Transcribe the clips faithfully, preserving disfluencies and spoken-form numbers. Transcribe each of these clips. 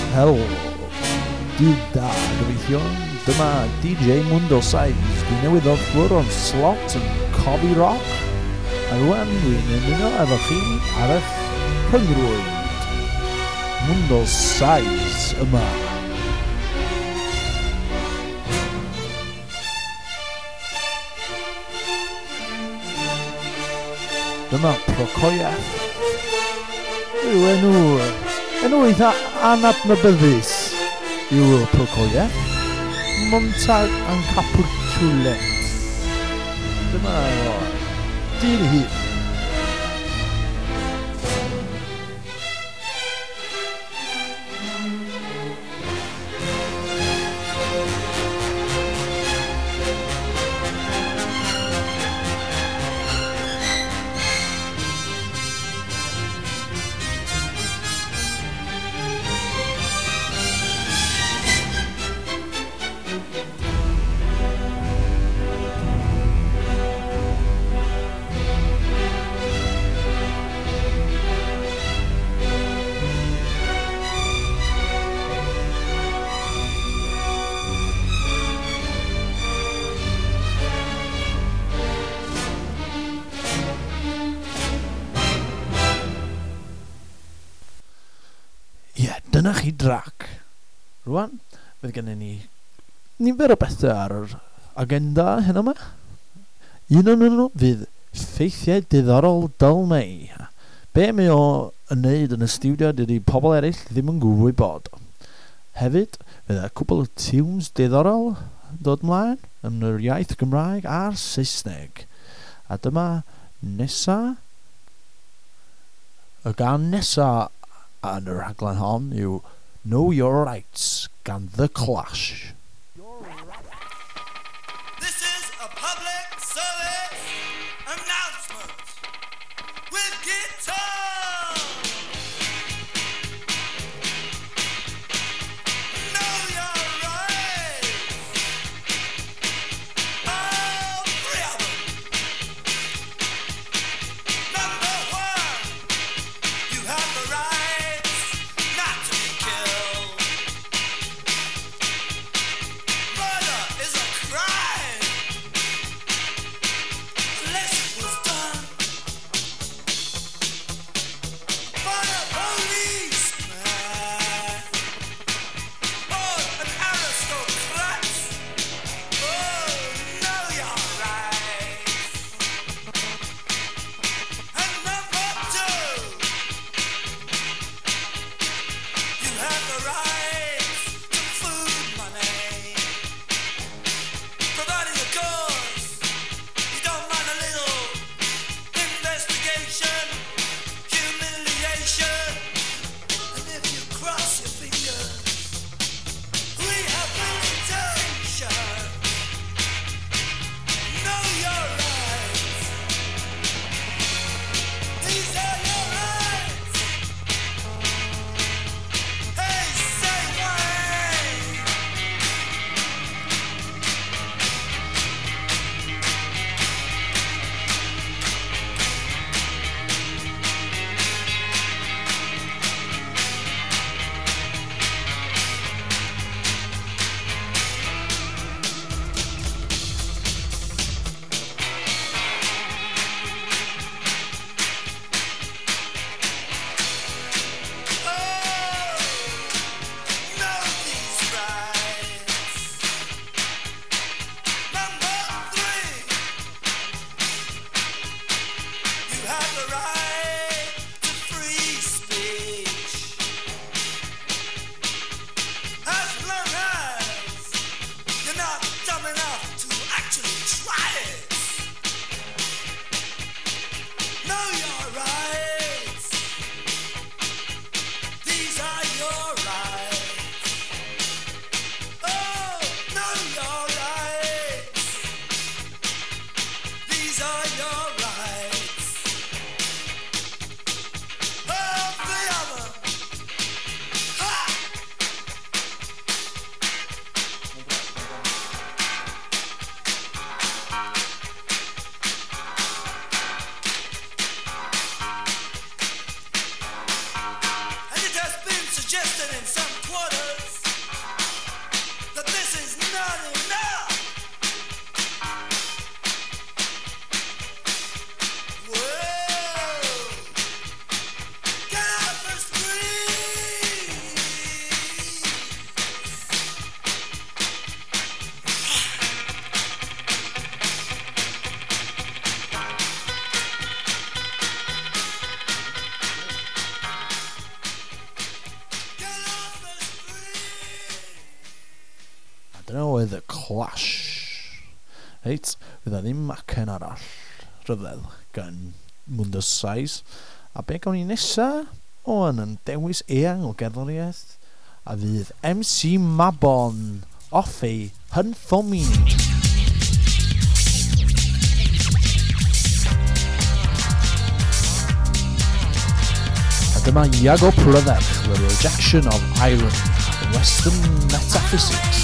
Helo, dydd da, gobeithio. Dyma D J Mundo Size. Dwi newydd o'r ffwr o'n slot yn Cofi Rock. A rwan dwi'n ymuno efo chi ar eich rhyngrwyd. Mundo Size yma. Dyma Prokoieff. Yw enw, enw eitha anadnabyddus yw Prokoieff. Montag yn Capitulet. Dyma o, dyn hyn. Dyna chi drac. Rwan, fydd gennym ni nifer o bethau ar yr agenda hyn yma. Un o'n nhw fydd ffeithiau diddorol Dylmei. Be mae o yn neud yn y stiwdio dydy pobl eraill ddim yn gwybod. Hefyd, fydd y cwbl o tunes diddorol dod mlaen yn yr iaith Gymraeg a'r Saesneg. A dyma nesa, y gan nesa yn yr rhaglen hon yw Know Your Rights gan The Clash. This is a public service announcement with guitar. Know your rights. All three of them. Number one, you have the right not to be killed. oedd y Clash. Reit, fydd ddim acen arall rhyfedd gan Mundus Size. A be gawn ni nesa? O, yn dewis eang o gerddoriaeth. A fydd M C Mabon off ei Hynthomi. A dyma Iago Pryderch, The Rejection of Iron, Western Metaphysics.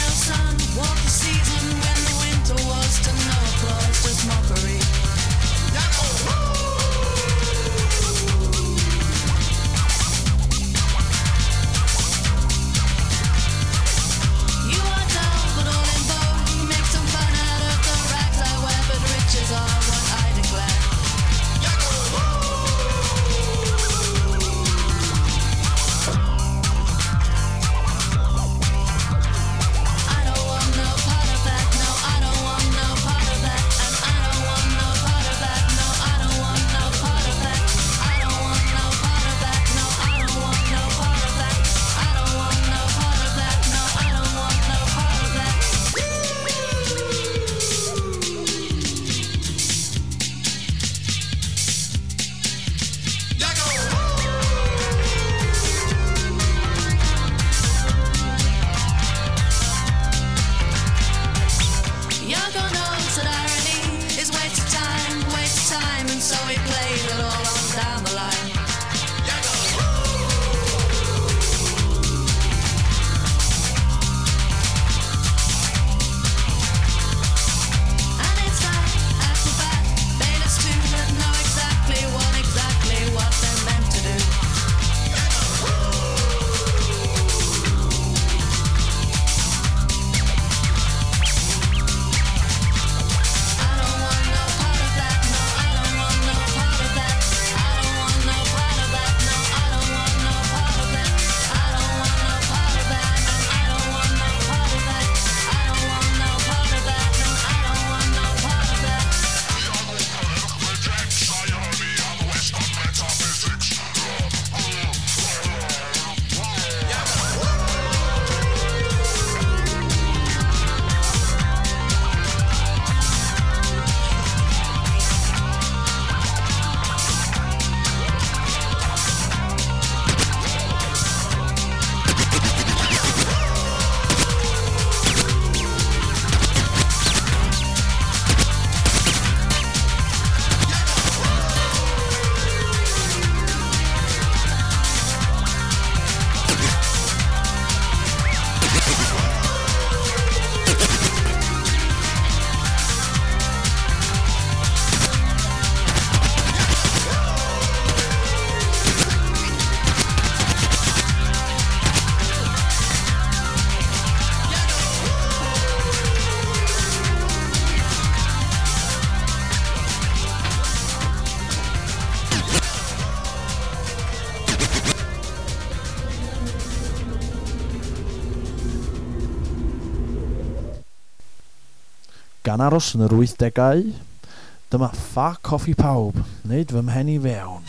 Gan aros yn yr wythdegau, dyma Ffa Coffi Pawb, nid fy mhen i fewn.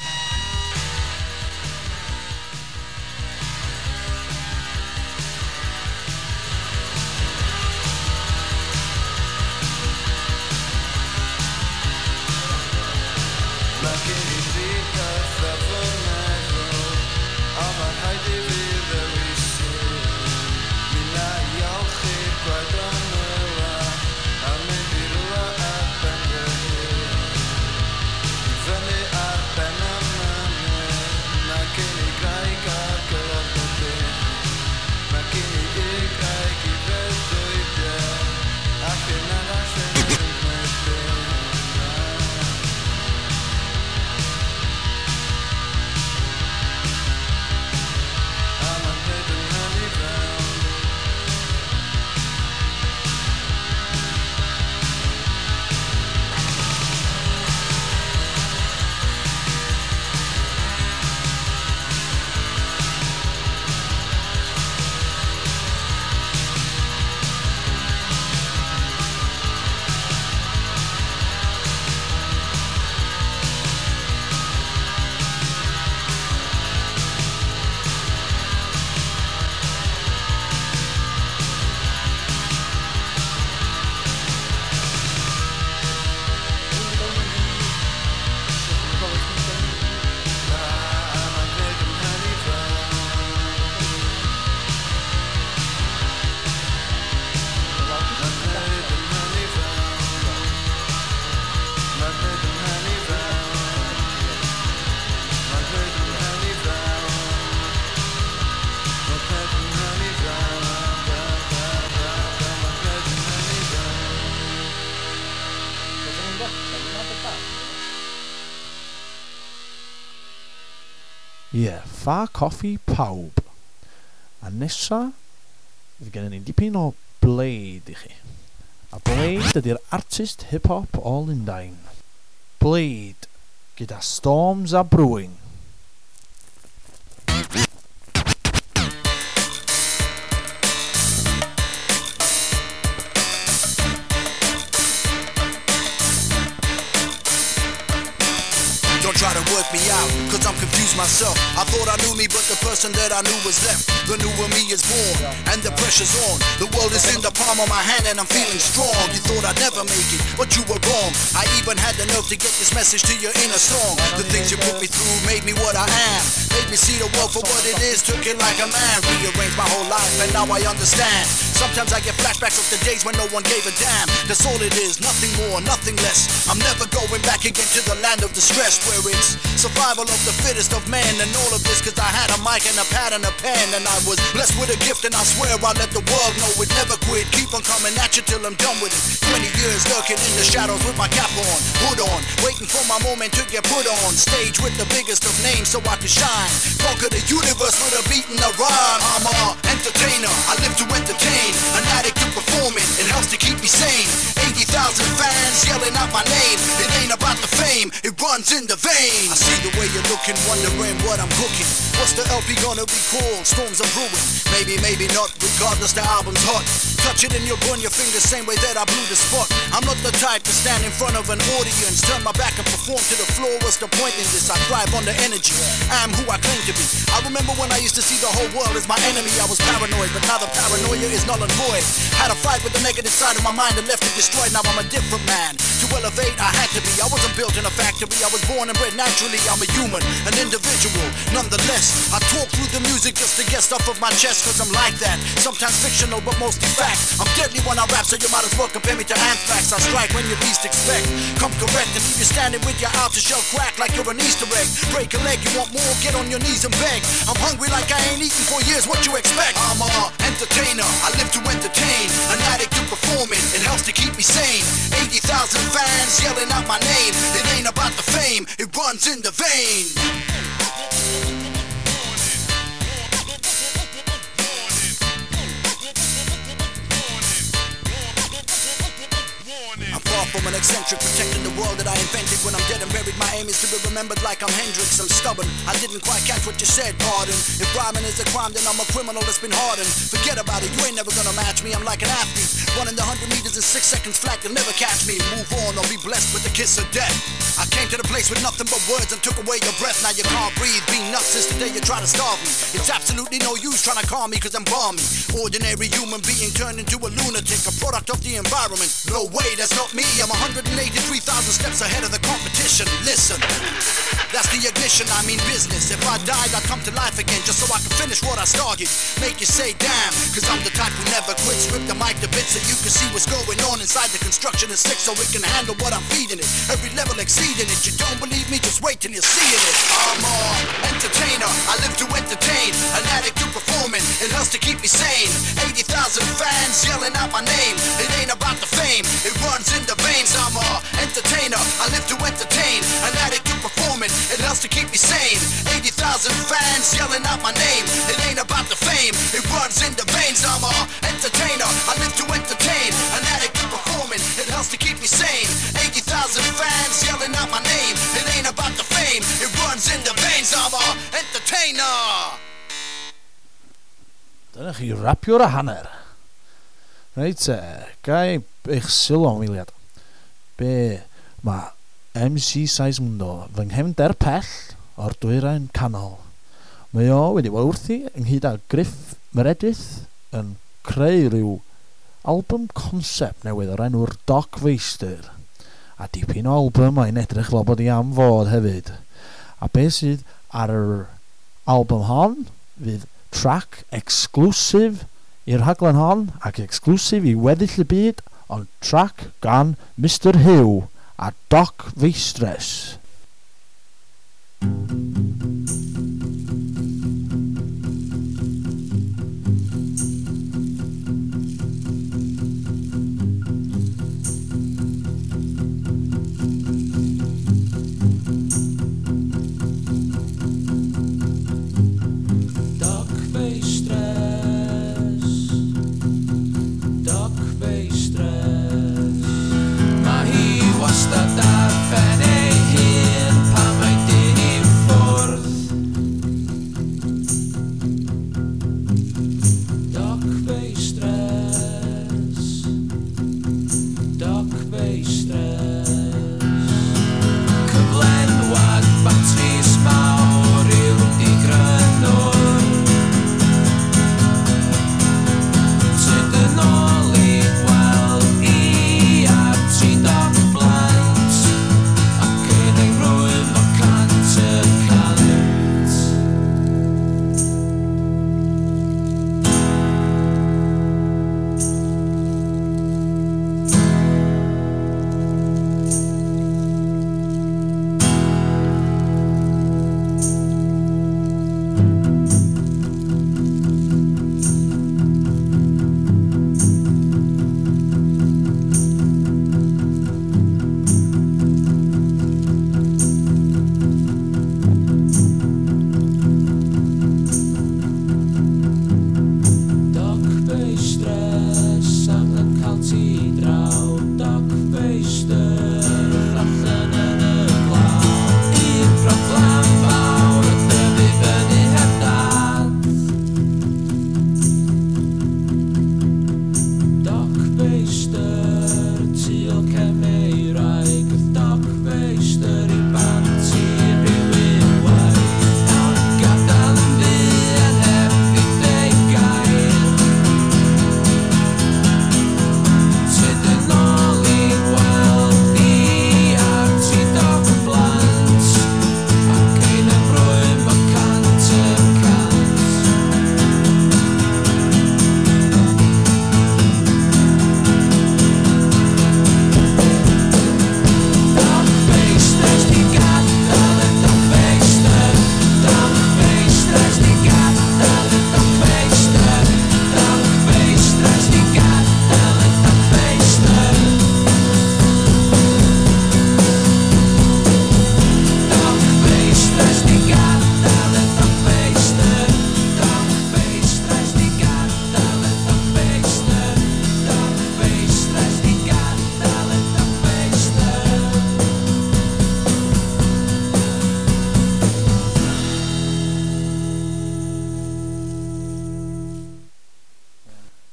Fyny ar ben y Ie, yeah, ffa coffi pawb. A nesa, fydd gennym ni dipyn o Blade i chi. A Blade ydy'r artist hip-hop o Lundain. Blade, gyda Storms a Brewing. Don't try to work me out, cause I'm confused myself. I thought I knew me, but the person that I knew was left. The newer me is born, and the pressure's on. The world is in the palm of my hand, and I'm feeling strong. You thought I'd never make it, but you were wrong. I even had the nerve to get this message to you in a song. The things you put me through made me what I am. Made me see the world for what it is, took it like a man. Rearranged my whole life, and now I understand. Sometimes I get flashbacks of the days when no one gave a damn. That's all it is, nothing more, nothing less. I'm never going back again to the land of distress, where it's survival of the fittest of men. And all of this cause I had a mic and a pad and a pen, and I was blessed with a gift, and I swear I'll let the world know it never quit. Keep on coming at you till I'm done with it. Twenty years lurking in the shadows with my cap on, hood on, waiting for my moment to get put on stage with the biggest of names so I can shine. Conquer the universe with a beat and a rhyme. I'm a entertainer, I live to entertain. An addict to performing, it helps to keep me sane. Eighty thousand fans yelling out my name. It ain't about the fame, it runs in the vein. I see the way you're looking, wondering what I'm cooking. What's the L P gonna be called? Storms of Brewing. Maybe, maybe not, regardless the album's hot. Touch it and you'll burn your fingers, same way that I blew the spot. I'm not the type to stand in front of an audience, turn my back and perform to the floor. What's the point in this? I thrive on the energy, I'm who I claim to be. I remember when I used to see the whole world as my enemy. I was paranoid, but now the paranoia is null and void. Had a fight with the negative side of my mind and left it destroyed. Now I'm a different man. To elevate I had to be. I wasn't built in a factory, I was born and bred naturally. I'm a human, an individual, nonetheless. I talk through the music just to get stuff off my chest, cause I'm like that. Sometimes fictional but mostly fact. I'm deadly when I rap, so you might as well compare me to anthrax. I strike when you least expect. Come correct and leave you standing with your outer shell crack like you're an Easter egg. Break a leg, you want more, get on your knees and beg. I'm hungry like I ain't eaten for years, what you expect? I'm a entertainer, I live to entertain. An addict to performing, it helps to keep me sane. Eighty thousand fans yelling out my name. It ain't about the fame, it runs in the vein. I'm far from an eccentric, protecting the world that I invented. When I'm dead and buried, my aim is to be remembered like I'm Hendrix. I'm stubborn, I didn't quite catch what you said, pardon. If rhyming is a crime, then I'm a criminal that's been hardened. Forget about it, you ain't never gonna match me. I'm like an athlete, running the hundred meters in six seconds flat. You'll never catch me. Move on or be blessed with the kiss of death. I came to the place with nothing but words and took away your breath. Now you can't breathe, been nuts since the day you try to starve me. It's absolutely no use trying to calm me, cause I'm balmy. Ordinary human being turned into a lunatic, a product of the environment. No way, that's not me. I'm one hundred eighty-three thousand steps ahead of the competition. Listen, that's the ignition, I mean business. If I died, I'd come to life again just so I can finish what I started. Make you say damn, cause I'm the type who never quits. Rip the mic to bits so you can see what's going on inside the construction is sick, so it can handle what I'm feeding it. Every level exceeding it. You don't believe me, just wait till you're seeing it. I'm an entertainer, I live to entertain. An addict to performing, it helps to keep me sane. Eighty thousand fans yelling out my name. It ain't about the fame, it runs in the veins. I'm an entertainer, I live to entertain. An addict to performing, it helps to keep me sane. Eighty thousand fans yelling out my name. It ain't about the fame, it runs in the veins. I'm an entertainer, I live to entertain. An addict to performing, it helps to keep me sane. Eighty thousand fans yelling out my name. It ain't about the fame, it runs in the veins. I'm an entertainer. Dyna chi rapiwr a hanner. Reit e, gai eich sylw am wiliad. Be, mae M C Seismundo fy nghefnder pell o'r dwyrain canol. Mae o wedi wrthi ynghyd â Griff Meredith yn creu rhyw album concept newydd o'r enw'r Doc Feistr. A dipyn o album mae'n edrych fel bod i am fod hefyd. A beth sydd ar yr album hon fydd track exclusive i'r rhaglen hon ac exclusive i weddill y byd, ond track gan Mister Hugh a Doc Feistres.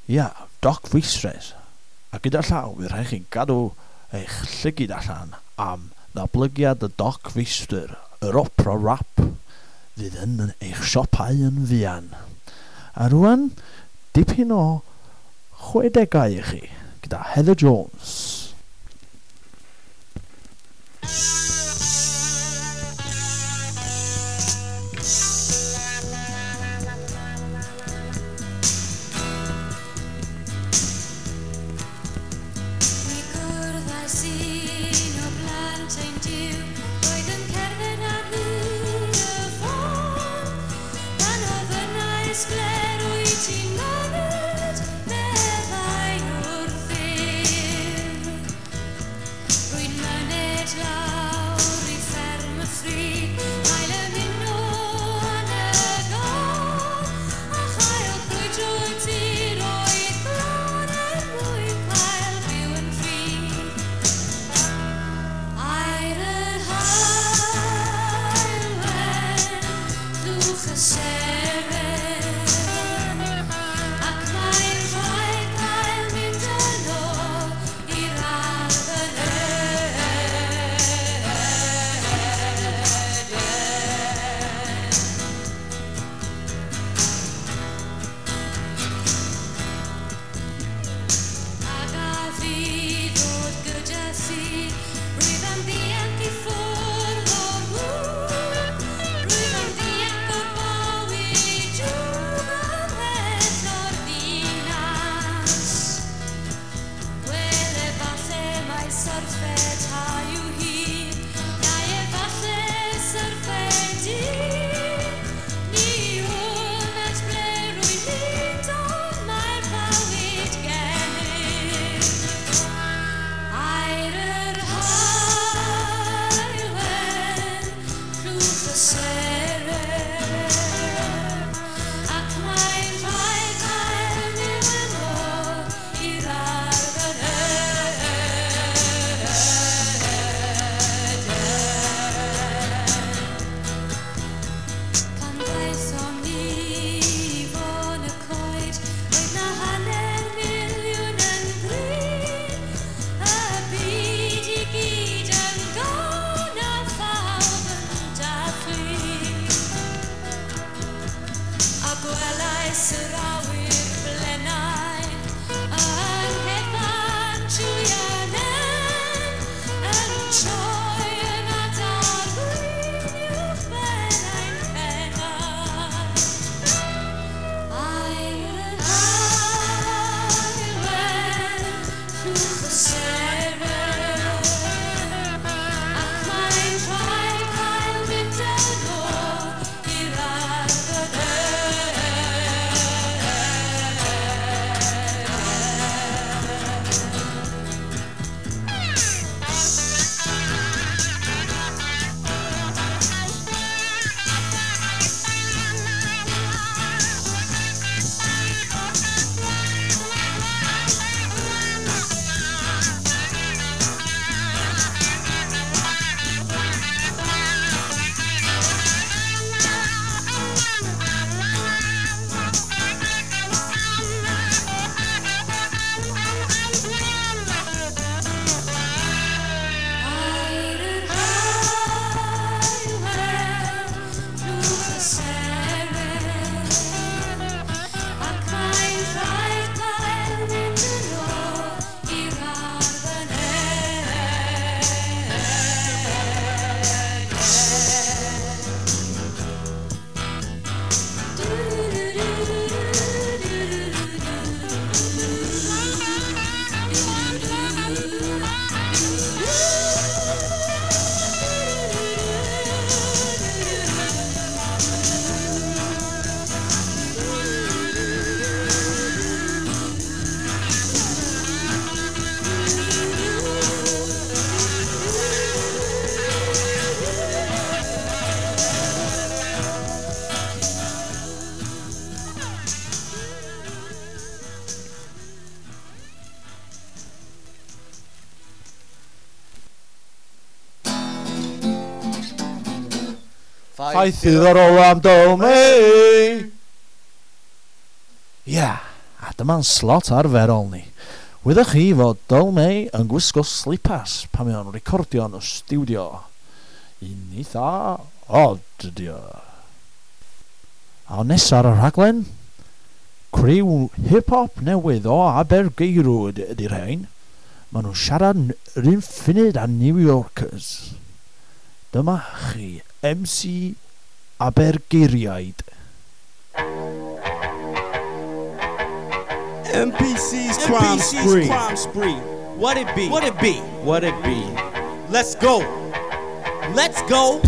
Ia, Doc Rhystres. A gyda llaw, fydd rhaid chi'n gadw eich llygyd allan am ddatblygiad y Doc Rhystres, yr opera rap, fydd yn eich siopau yn fuan. A rwan, dipyn o chwedegau i chi, gyda Heather Jones. Ffaith ddiddorol am Dolmei. Ia, a A dyma'n slot arferol ni. Wyddech chi fod Dyl May yn gwisgo slipas pan mae o'n recordio yn y studio. Un eitha od ydi o. A nes ar y rhaglen, criw hip-hop newydd o Abergeirw ydy'r rhain. Maen nhw'n siarad yr un funud â New Yorkers. Dyma chi M C Abergeiriaid. M P C's crime spree. crime spree. What it be? What it be? What it be? Let's go. Let's go.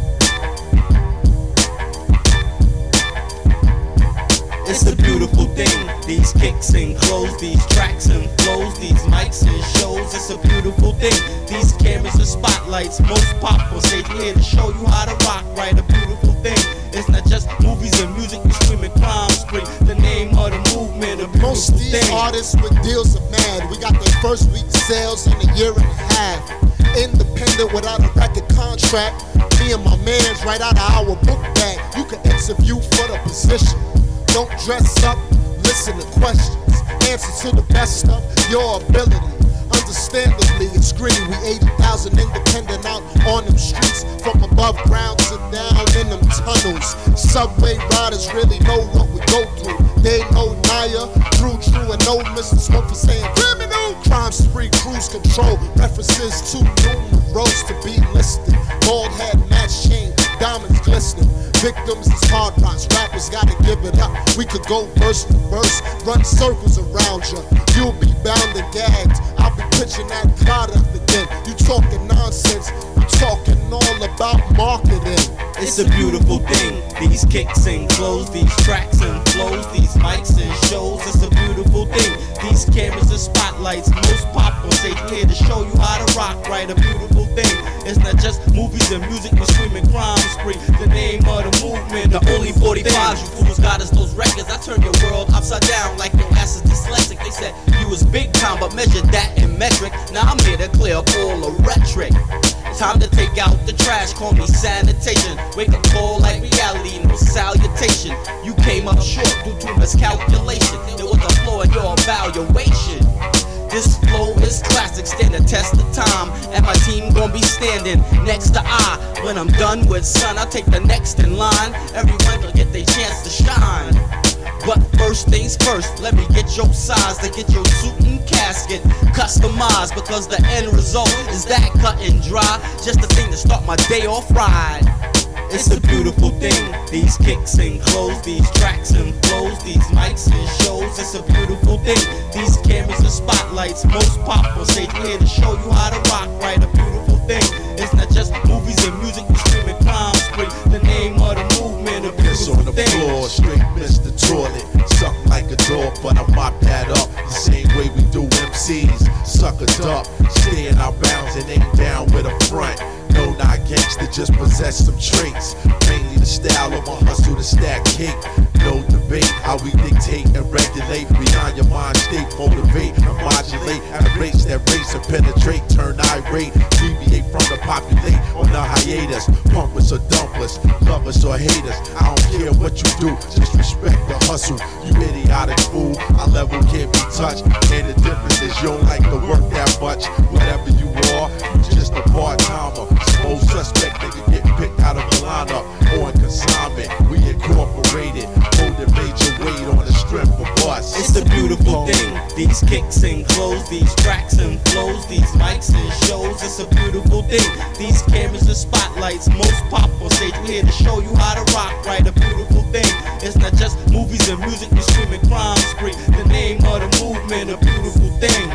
It's a beautiful thing. These kicks and clothes, these tracks and flows, these mics and shows. It's a beautiful thing. These cameras and spotlights, most pop on stage. We're here to show you how to rock right. A beautiful thing. It's not just movies and music. We screaming crime spree. The name of the movement. A beautiful Most of these thing. artists with deals are mad. We got their first week sales in a year and a half. Independent without a record contract. Me and my mans right out of our book bag. You can interview for the position. Don't dress up, listen to questions. Answer to the best of your ability. Understandably, it's green. We eighty thousand independent out on them streets. From above ground to down in them tunnels. Subway riders really know what we go through. They know Naya, Drew True, and no Mister Smoke for saying criminal. Crime spree, cruise control. References too numerous to be listed. Bald head, match chain, diamonds glistening. Victims is hard rocks, rappers gotta give it up. We could go verse for verse, run circles around you. You'll be bound and gagged. I'll be pitching that product again. You talking nonsense, I'm talking all about marketing. It's a beautiful thing. These kicks and clothes, these tracks and flows, these mics and shows. It's a beautiful thing. These cameras and spotlights, most pop on stage. We're here to show you how to rock right. A beautiful thing. It's not just movies and music. We're screaming crime spree. The name of the movement. The only forty-fives you fools got is those records. I turn your world upside down like your ass is dyslexic. They said you was big time, but measure that in metric. Now I'm here to clear up all the rhetoric. Time to take out the trash, call me sanitation. Wake up call like reality, no salutation. You came up short due to miscalculation. There was a flaw in your evaluation. This flow is classic, stand the test of time. And my team gon' be standing next to I. When I'm done with son, I'll take the next in line. Everyone will get their chance to shine. But first things first, let me get your size to get your suit and casket customized. Because the end result is that cut and dry. Just the thing to start my day off right. It's a beautiful thing. These kicks and clothes, these tracks and flows, these mics and shows. It's a beautiful thing. These cameras and spotlights, most pop on stage. We're here to show you how to rock right. A beautiful thing. It's not just movies and music. We screaming crime spree. The name of the movement. A Piss on beautiful the thing. floor, straight Mister Toilet. Something like a dog, but I mop that up. The same way we do M Cs. Suckered up, stay in our bounds and ain't down with a front. No, not gangster, just possess some traits. Mainly the style of my hustle to stack cake. No debate, how we dictate and regulate. Beyond your mind state, motivate and modulate at rates that race and penetrate. Turn irate, deviate from the populate on a hiatus. Pump us or dump us, love us or hate us. I don't care what you do, just respect the hustle. You idiotic fool, our level can't be touched. And the difference is you don't like to work that much. Whatever you are, you just a part-timer. Small suspect nigga get picked out of a lineup on consignment. We incorporated, holding major weight on the strength of us. It's a beautiful thing. These kicks and clothes, these tracks and flows, these mics and shows. It's a beautiful thing. These cameras and spotlights, most pop on stage. We're here to show you how to rock right. A beautiful thing. It's not just movies and music. We screaming crime spree. The name of the movement. A beautiful thing.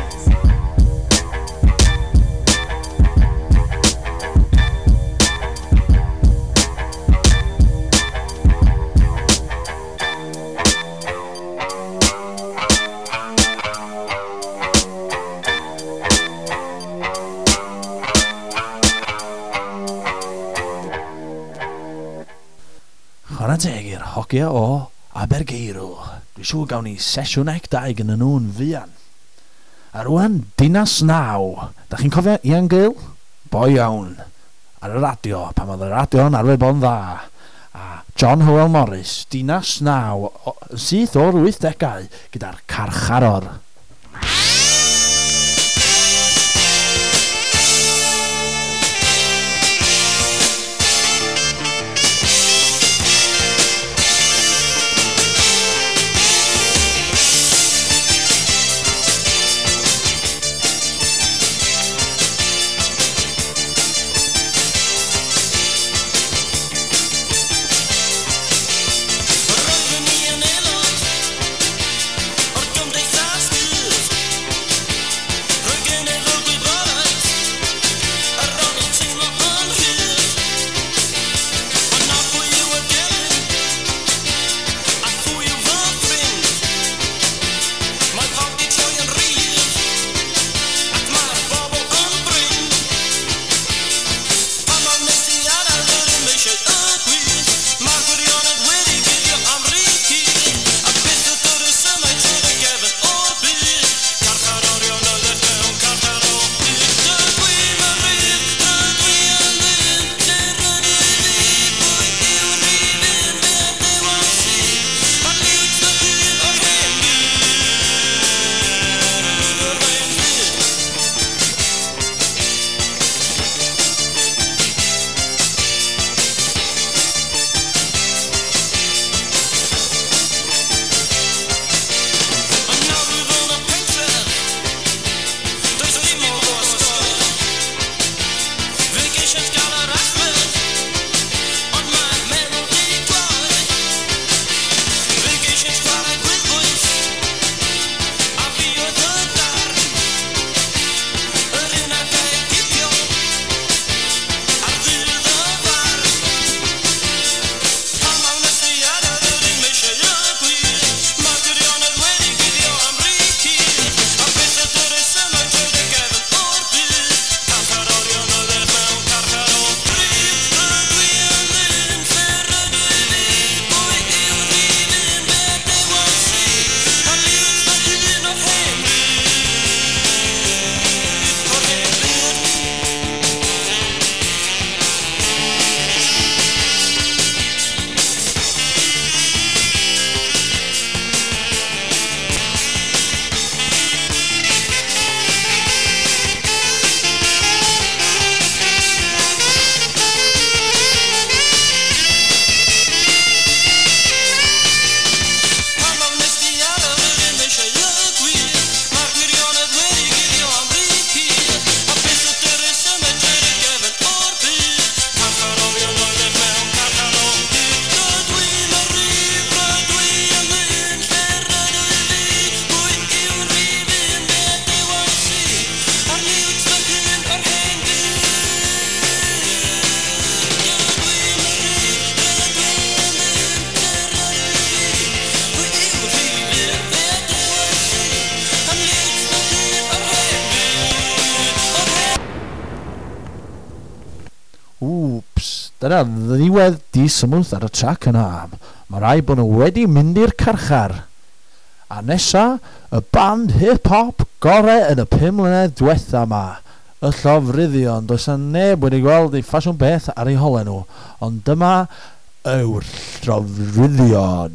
Chwarae teg i'r hogia o Abergeirw. Dwi'n siŵr gawn ni sesiwn ec dau gyda nhw'n fuan. A rwan, Dinas Naw. Da chi'n cofio Ian Gill? Bo iawn. Ar y radio, pan oedd y radio'n arfer bod yn dda. a John Howell Morris, dinas naw, o- yn syth o'r wythdegau gyda'r Carcharor. Roeddwn i yn aelod o'r Gymdeithas Dydd. Roedd genedl gwybodaeth ar ran o teimlo yn rhydd. Ond na pwy yw y gelyn a pwy yw fy ffrind. Mae pawb di troi yn rhydd ac mae'r bobl yn bryn. Pan mae'n nes i adael rydym eisiau y gwir. Mae'r gwirionedd wedi guddio am rhywun a beth y dod y symau trwy'r gefn o'r byd. Carcharorion oedd eich mewn carchar o byd. Rydw i yn rhydd, rydw i yn ddyn. Lle rydw i fi, pwy yw rhywun fe dewan si. Ar liwt fy hun o'r hen byd. Yr hen byd. Ond nawr rwyf yn y pentref, does dim o ysgol. Fe geisiant gael yr achmed, ond mae'n meddwl di gloi. Fe geisiant chwarae gwyddbwyll, a fi oedd y darn. Yr un ag ei gipio, ar ddydd y farn. Pan mae'n nes i adael rydym eisiau y gwir. Mae'r gwirionedd wedi guddio am rhywun a beth y dod y symau trwy'r gefn o'r byd. Carcharorion oedd eich mewn carchar o bryd. Rydw i yn ddyn, lle rydw i fi, pwy yw rhywun fe dewan si. Ar liwt fy hun o'r hen byd. O'r hen byd. Pan mae'n nes i adael rydym eisiau y gwir. Mae'r gwirionedd wedi guddio am rhywun a beth y dod y symau trwy'r gefn o'r byd. Carcharorion oedd eich mewn carchar o byd. Rydw i yn rhydd, rydw i yn ddyn. Lle rydw i fi, pwy yw rhywun fe dewan si. Ar liwt fy hun o'r hen byd. Rydw i yn rhydd, rydw i yn ddyn. Lle rydw i fi, pwy yw rhywun fe dewan si. Ar liwt fy hun o'r hen byd. O'r hen Wps, dyna ddiwedd di-symwth ar y trac yna. Mae rai bod nhw wedi mynd i'r carchar. A nesa, y band hip-hop gorau yn y pum mlynedd diwetha yma. Y llofruddion, does yna neb wedi gweld ei ffasiwn beth ar eu holen nhw. Ond dyma yw'r llofruddion.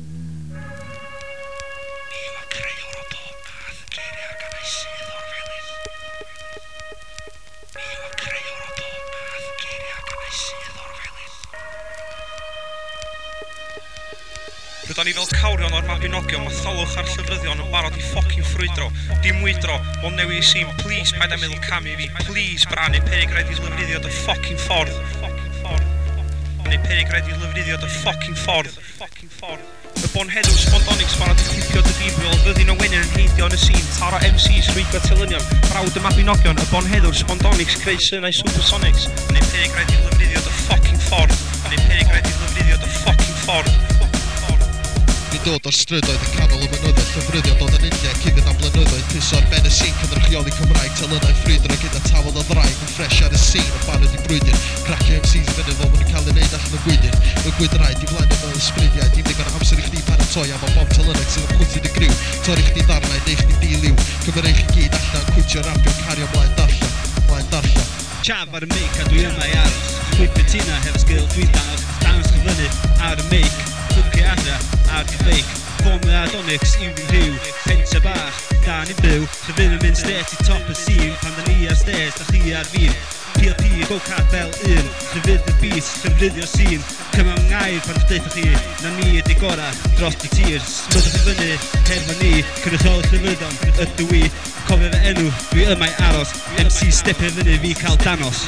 Rydyn ni fel cawrion o'r Mabinogion, matholwch ar llyfryddion yn barod i ffocin ffrwydro. Dim mwydro, ond newid i sim, please paid â meddwl cam i fi. Please branu perig rhaid i lyfruddio dy ffocin ffordd. Neu perig rhaid i lyfruddio dy ffocin ffordd. Y bonheddwr Spontonix barod i clipio dy ddifriol, fyddin o wenyn yn heidio yn y sim. Taro M Cs rhwygo telynion, brawd y Mabinogion, y bonheddwr Spontonix creu synau Supersonics. Neu perig rhaid i lyfruddio dy ffocin ffordd. Neu perig rhaid i lyfruddio dy ffocin ffordd. Fi dod o'r strydoedd yn canol y mynyddoedd, llofryddio dod yn India cydyn am blynyddoedd, piso'r ben y sîn cynrychioli Cymraeg, telynau ffrwydro gyda tafod o ddraig yn ffresh ar y sîn yn barod i brwydyn, cracio M Cs i fyny fel maen nhw'n cael ei wneud allan y gwydyn. Y gwydraid i flaen mewn ysbrydiau, dim digon o amser i chdi paratoi am o bob telyneg sydd yn chwythu dy griw, torri chdi ddarnau, neu chdi diliw, cymeru chi gyd allan, cwtio, rapio, cario, mlaen darllen, mlaen darllen. Chaf ar y mic a dwi yma i aros. Sweep y tina heb sgil, dwi'n dangos, dangos cyflynu ar y meic, ffwcio adra ar y feic. Formula Adonix i'w rhyw, pentre bach, dan i'n byw, rhyfyn yn mynd stairs i top y scene, pan da ni ar stairs, da chi ar fin. P L P, go-kart fel un, rhyfyd y beat, rhyfyddio'r scene, cyma'n ngair pan ddweud chi, na ni ydi gora dros y tir, smyddwch i fyny, hefo ni, cynrychiol y rhyfyddon, ydw i, cofio fy enw, dwi yma'i aros, M C stepio fyny fi cael danos.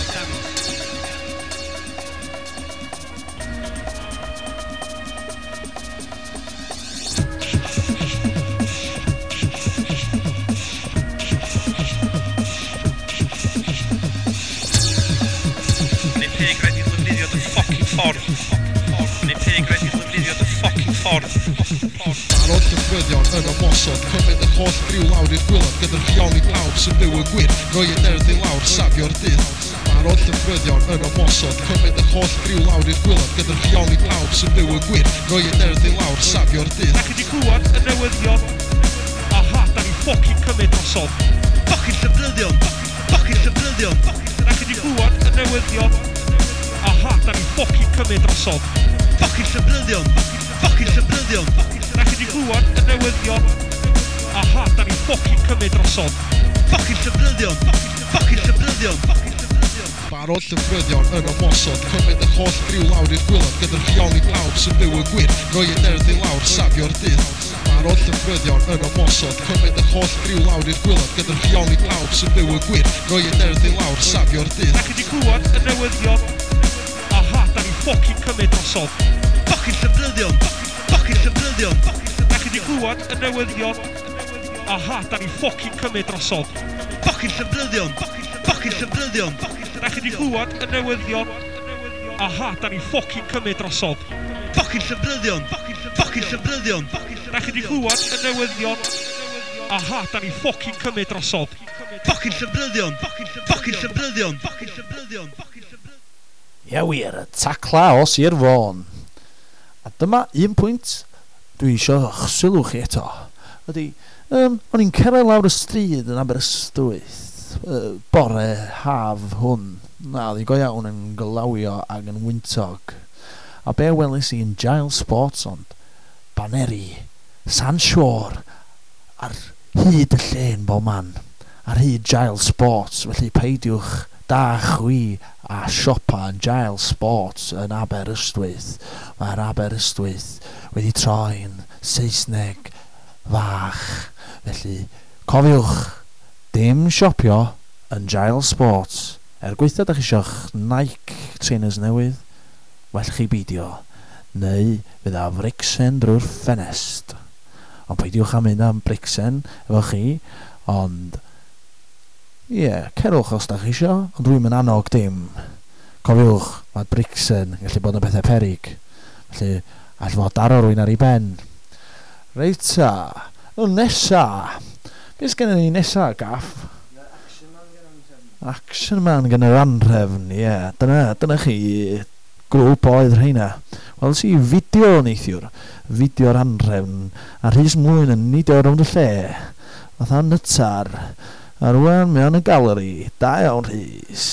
Barod cyffreddion yn ymosod, cymryd yr holl griw lawr i'r gwylod gyda'r rheoli pawb sy'n byw y gwir, roi y derdd i lawr, safio'r dydd. Barod cyffreddion yn ymosod, cymryd yr holl griw lawr i'r gwylod gyda'r rheoli pawb sy'n byw y gwir, roi y derdd i lawr, safio'r dydd. Ac ydi clywed y newyddion, aha, da ni ffocin cymryd drosodd. Ffocin Llybryddion, ffocin Llybryddion. Ac ydi clywed y newyddion, aha, da ni ffocin cymryd drosodd. Ffocin Llybryddion, ffocin Llybryddion. Ac ydi clywed y newyddion, aha, da ni ffocin cymryd drosodd. Ffocin Llybryddion, ffocin Llybryddion. Barod Llybryddion yn ymosod, cymryd yr holl griw lawr i'r gwylod gyda'r rheoli pawb sy'n byw y gwir, roi y derdd i lawr, safio'r dydd. Barod Llybryddion yn ymosod, cymryd yr holl griw lawr i'r gwylod gyda'r rheoli pawb sy'n byw y gwir, roi y derdd i lawr, safio'r dydd. Ac ydi clywed y newyddion, aha, da ni ffocin cymryd drosodd. Ffocin Llybryddion, ffocin Llybryddion. Ac ydi clywed y newyddion, aha, da ni ffocin cymryd drosodd. Ffocin Llybryddion, ffocin Llybryddion. Ac ydi clywed y newyddion, aha, da ni ffocin cymryd drosodd. Ffocin Llybryddion, ffocin Llybryddion. Ac ydi clywed y newyddion, aha, da ni ffocin cymryd drosodd. Ffocin Llybryddion, ffocin Llybryddion. Ie wir, y tacla o Sir Fôn. A dyma un pwynt dwi eisiau eich sylw chi eto. Ydy, um, o'n i'n cyrraedd lawr y stryd yn Aberystwyth, uh, bore haf hwn. Na, oedd i go iawn yn glawio ag yn wyntog. A be welis i yn Giles Sports ond baneri, Sanshore, ar hyd y lle'n bo man, ar hyd Giles Sports, felly peidiwch da chwi a siopa yn Giles Sports yn Aberystwyth. Mae'r Aberystwyth wedi troi'n Saesneg fach. Felly cofiwch dim siopio yn Giles Sports. Er gweithio ydych eisiau'ch Nike trainers newydd, well chi beidio, neu fydd a fricsen drwy'r ffenest. Ond peidiwch am mynd am bricsen efo chi, ond ie, yeah, cerwch os da chi isio, ond dwi'n mynd annog dim. Cofiwch, mae bricsen yn gallu bod yn pethau peryg. Felly, all fod daro rwy'n ar ei ben. Reita, o nesa. Beth gen ni nesa, gaff? Action Man gan yr anrefn, ie. Yeah. Dyna, dyna chi grŵp oedd rheina. Wel, si fideo neithiwr. Fideo'r anrefn. A Rhys Mlwyn yn nidio rownd y lle. Fatha nytar. A rwan mewn y galeri. Da iawn Rhys.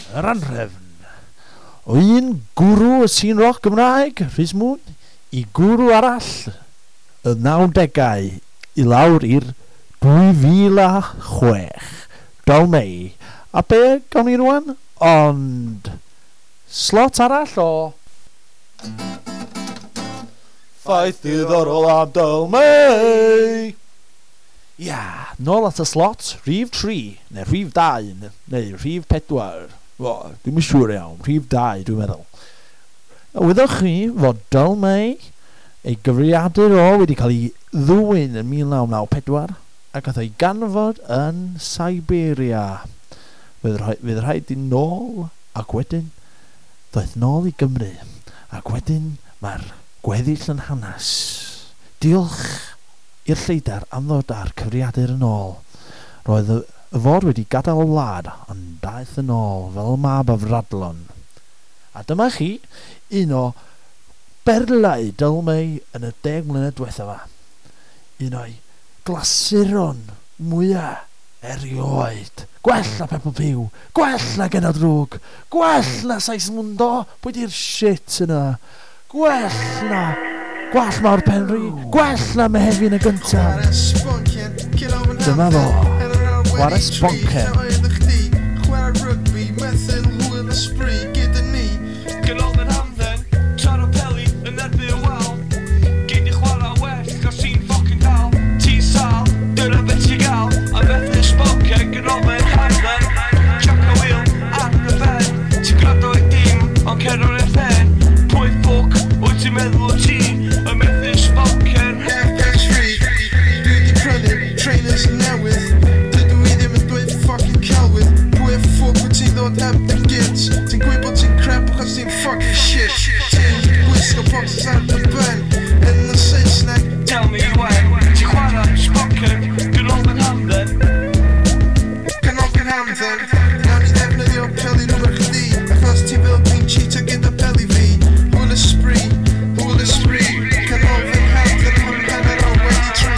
yr anhrefn. O un gwrw y sîn roc Gymraeg, Rhys Moon, i gwrw arall y nawdegau i lawr i'r dwy fil a chwech. Dol Mei. A be gawn ni rwan? Ond slot arall o ffaith diddorol am Dol Mei. Ia, nôl at y slot, rhif tri, neu rhif dau, neu rhif pedwar. O, dwi'n siŵr iawn, rhif dau, dwi'n meddwl. Wyddwch chi fod Dol Mei ei gyfriadur o wedi cael ei ddwyn yn mil naw naw pedwar ac oedd ei ganfod yn Siberia. Fydd rhaid i nôl ac wedyn ddoeth nôl i Gymru ac wedyn mae'r gweddill yn hanes. Diolch i'r lleidar am ddod â'r cyfriadur yn ôl. Roedd y fod wedi gadael y wlad ond daeth yn ôl fel mab a fradlon. A dyma chi un o berlau Dol Mei yn y deg mlynedd diwethaf yma. Un o'i glasuron mwyaf erioed. Gwell na Peppa Piw, gwell na Genod Drwg, gwell na Sais Mundo, pwy di'r shit yna? Gwell na Gwall Mawr Penri, gwell na Mehefin y gyntaf. Dyma fo, chwarae sboncen. Chwarae rygbi, methyl, hwyl ysbryd gyda ni. Gynol yn hamdden, taro peli yn erbyn y wal. Gyd i chwarae well, gos ti'n ffocin dal. Ti'n sal, dyna beth ti'n gael. A methyl sboncen, gynol yn hamdden. Jack a wheel, ar y ben. Ti'n grado i dim, ond cerwr i'r pen. Pwy ffwc, wyt ti'n meddwl o ti? A methyl sboncen. Half-past three, dwi di prynu, trainers newydd. Dydw i ddim yn dweud ffocin celwydd. Pwy ffwc wyt ti'n ddod heb dy gids? Ti'n gweud bod ti'n crep achos ti'n ffocin shit. Ti'n gwisgo boxes ar dy ben. Yn y Saesneg, tell me when. Ti'n chwarae sboncen, gynol yn hamdden. Gynol yn hamdden. Nawn ni ddefnyddio peli rhywbeth chdi. Achos ti'n fel dwi'n cheater gyda peli fi. Hwyl ysbryd, hwyl ysbryd. Gynol yn hamdden, hwyl hanner o wedi tri.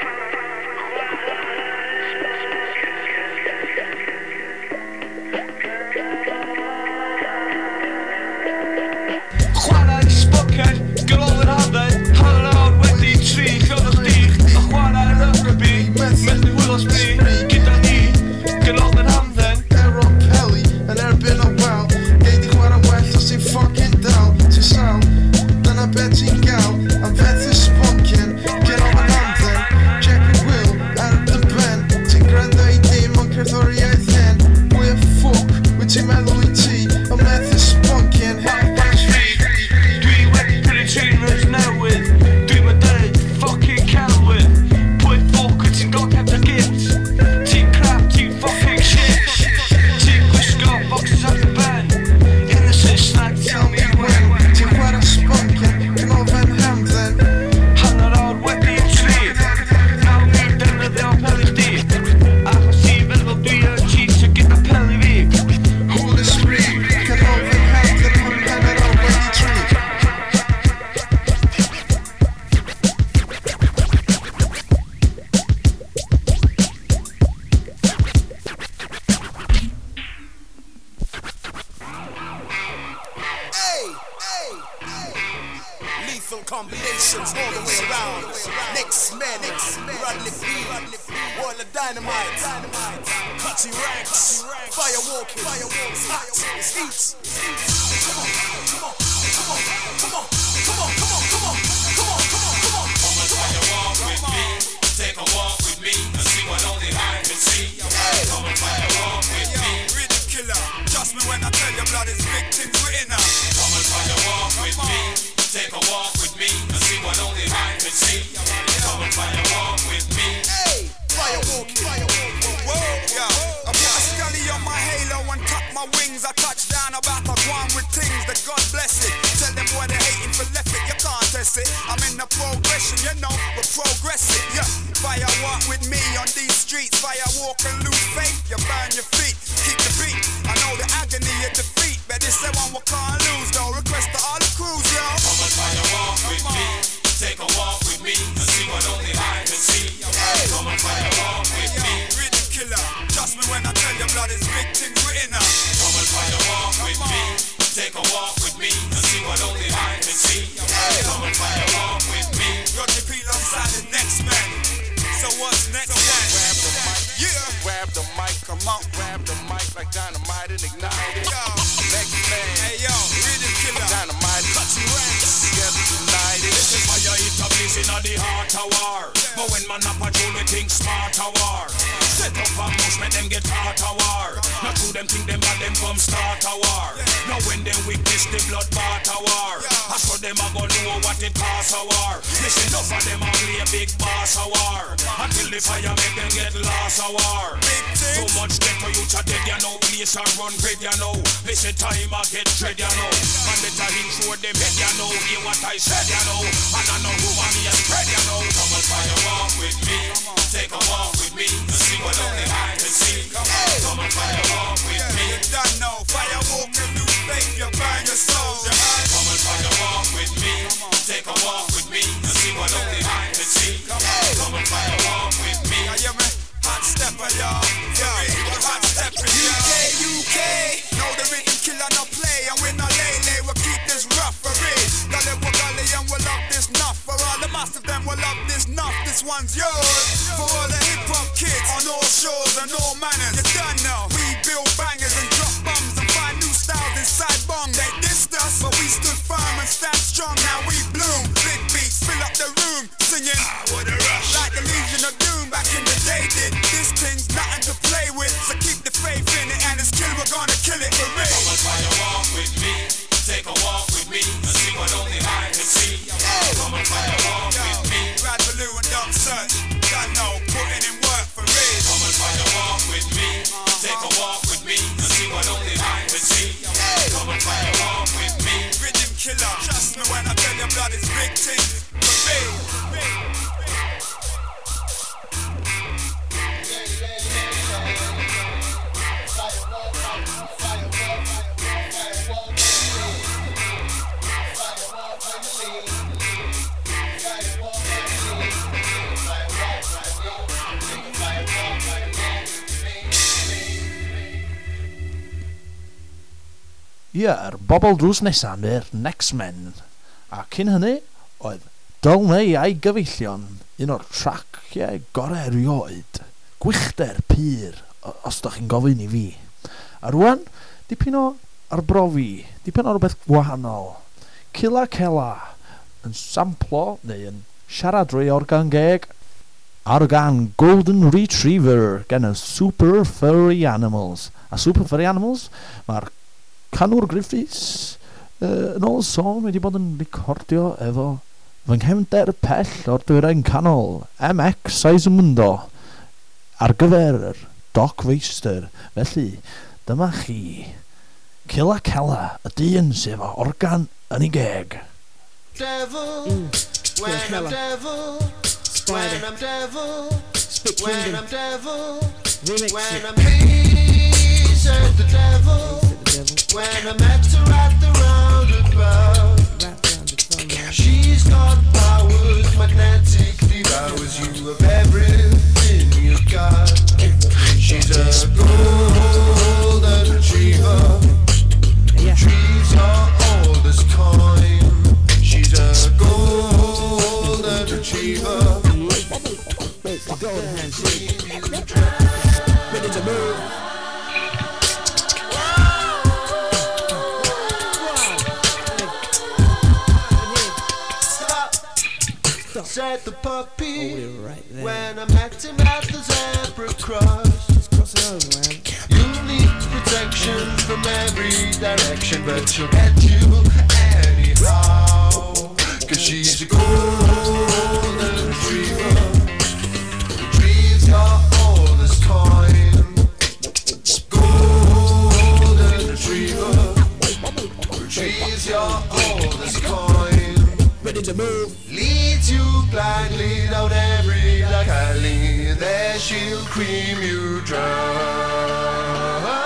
Chwarae sboncen, gynol yn hamdden, hanner o wedi tri. Chydwch di, a chwarae rygbi, methu hwyl ysbryd gyda ni. Gynol yn hamdden, ero peli yn erbyn o wel. Geid i chwarae well os ti'n ffocin dal. Ti'n sal, dyna beth ti'n gael. Am fethu sboncen, gynol yn hamdden. Jack a wheel ar dy ben. Ti'n gwrando i dim ond cerddoriaeth hen. Pwy y ffwc wyt ti'n meddwl i ti? Am fethu sboncen, half-past three. Dwi wedi prynu trainers newydd. Dwi'n yn dweud ffocin celwydd. Pwy ffwc wyt ti'n dod heb dy gids? Ti'n crap, ti'n ffocin shit. Ti'n gwisgo boxes ar dy ben. In the Saesneg, tell me when. Ti'n chwarae sboncen, gynol yn hamdden. Hanner awr wedi tri. Nawn ni defnyddio peli chdi. Achos ti'n feddwl dwi yn cheater gyda peli fi. Hwyl ysbryd, gynol yn hamdden, hwyl hanner awr wedi tri. Hey, hey, hey. Lethal combinations all the way around. Next man, Rodney B, World of Dynamite, Cutty Ranks, Fire Walking, it's hot, it's heat. Come on, come on, come on, come on, come on, come on, come on, come on, come on, come on. Come on, fire walk with me. Take a walk with me and see what only I can see. Come on, fire walk with me. Rhythm killer, trust me when I tell you blood is victims written up. Come on, fire walk with me. Take a walk with me and see what only I can see. Come on, fire walk with me. Hey, fire walking, fire walking. Whoa, yeah. I put a scully on my halo and tuck my wings. I touch down about my one with things that God bless it. Tell them boy they're hating for left it, you can't test it. I'm in the progression, you know, we're progressive, yeah. Fire walk with me on these streets. Fire walk and lose faith, you burn your feet. Keep the beat, I know the agony of defeat. But this the one we can't lose though. Request to all the crews, yo. Come on, fire walk with me. Take a walk with me and see what only I can see. Come on, fire walk with me. Rhythm killer, trust me when I tell you blood is victims written up. Come on, fire with me. Take a walk with me and see what only I can see. Come and fire walk with me. Roger P alongside the next man. So what's next? So what? Grab the mic, yeah. Grab the mic, come on. Grab the mic like dynamite and ignite it. Yo, next man. Hey yo, rhythm killer. Dynamite, touchy ranks. Together united. This is fire hit a place in the heart of war. But when man a patrol, we think smart a war. Set up a mush, make them get hot a war. Not to them think them bad, them come start a war. Now when them witness the blood bath a war. I saw them a go know what it costs a war. Listen up for them a play a big boss a war. Until the fire make them get lost a war. Too much dead for you to dead, you know. Place a run great, you know. Listen time I get dread, you know. And better intro them head, you know. Hear what I said, you know. And I know who I me a spread, you know. Come and fire walk with me. Take a walk with me. See what only I can see. Come and fire walk with me. You done know. Fire walk and lose faith, you burn your soul. Come and fire walk with me. Take a walk with me. See what only I can see. Come and fire walk with me. Hot stepper, y'all. Yeah, hot stepper, U K, U K. Know the rhythm killer no play, and we no lay lay. We'll keep this rough for real. Gully will gully, and we'll love this nuff. For all the mass of them, we'll love this nuff. This one's yours. For all the hip hop kids on all shores and all manners. You done now. We build bangers and drop bombs and find new styles inside bong. They dissed us, but we stood firm and stand strong. Now we bloom. Big beats fill up the room, singing ah, what a rush. Like the Legion of Doom back in the day did. This thing's nothing to play with, so keep the faith in it, and it's kill, we're gonna kill it for real. Come and fire walk with me, take a walk with me, and see what only I can see. Come and fire walk with me. Brad Ballou and Dumb Search, I know, putting in work for real. Come and fire walk with me, take a walk with me, and see what only I can see. Come and fire walk with me. Rhythm killer, trust me when I tell you blood is big thing for real. Ia'r bobl drws nesaf neu'r Next Men. A cyn hynny, oedd Dylnau a'i gyfeillion, un o'r traciau gorau erioed. Gwychter pyr, os da chi'n gofyn i fi. A rwan, dipyn o arbrofi, dipyn o rhywbeth gwahanol. Killa Kela, yn samplo neu yn siarad drwy organ geg, organ Golden Retriever gen y Super Furry Animals. A Super Furry Animals, mae'r Canwr Griffiths uh, yn ôl sôn wedi bod yn recordio efo fy nghefnder pell o'r dwyrain canol M X Sizemundo ar gyfer yr Doc Feister. Felly dyma chi Killa Kela, y dyn sef o organ yn ei geg. Devil, mm. when I'm devil, when I'm devil, Spit when I'm devil, remix when it. I'm peace at the devil, when I met her at the roundabout. She's got powers, magnetic devours you of everything you've got. She's a golden retriever, retrieves your oldest coin. She's a golden retriever. The golden handshake. Ready to move. Said the puppy oh, right when I met him at the zebra cross. Just cross it over, man. You'll need protection from every direction, but she'll get you anyhow. Cause she's a golden retriever, retrieves your oldest coin. Golden retriever, retrieves your oldest coin. Ready to move. Leads you blindly down every black alley. There she'll cream you dry.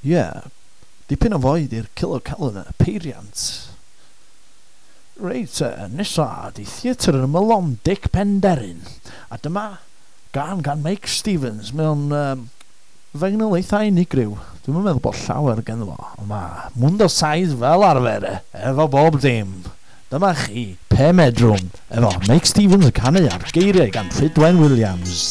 yeah, dipyn o foed i'r kilo calon y peiriant. Reit, uh, nesa, di theatr yn ymylon Dick Penderyn. A dyma gan gan Mike Stevens mewn um, fegnol eitha unigryw. Dwi'n meddwl bod llawer gen fo. Mae Mundo Saith fel arfer efo bob dim. Dyma chi, Pe Medrwn, efo Mike Stevens yn canu ar geiriau gan Rhydwen Williams.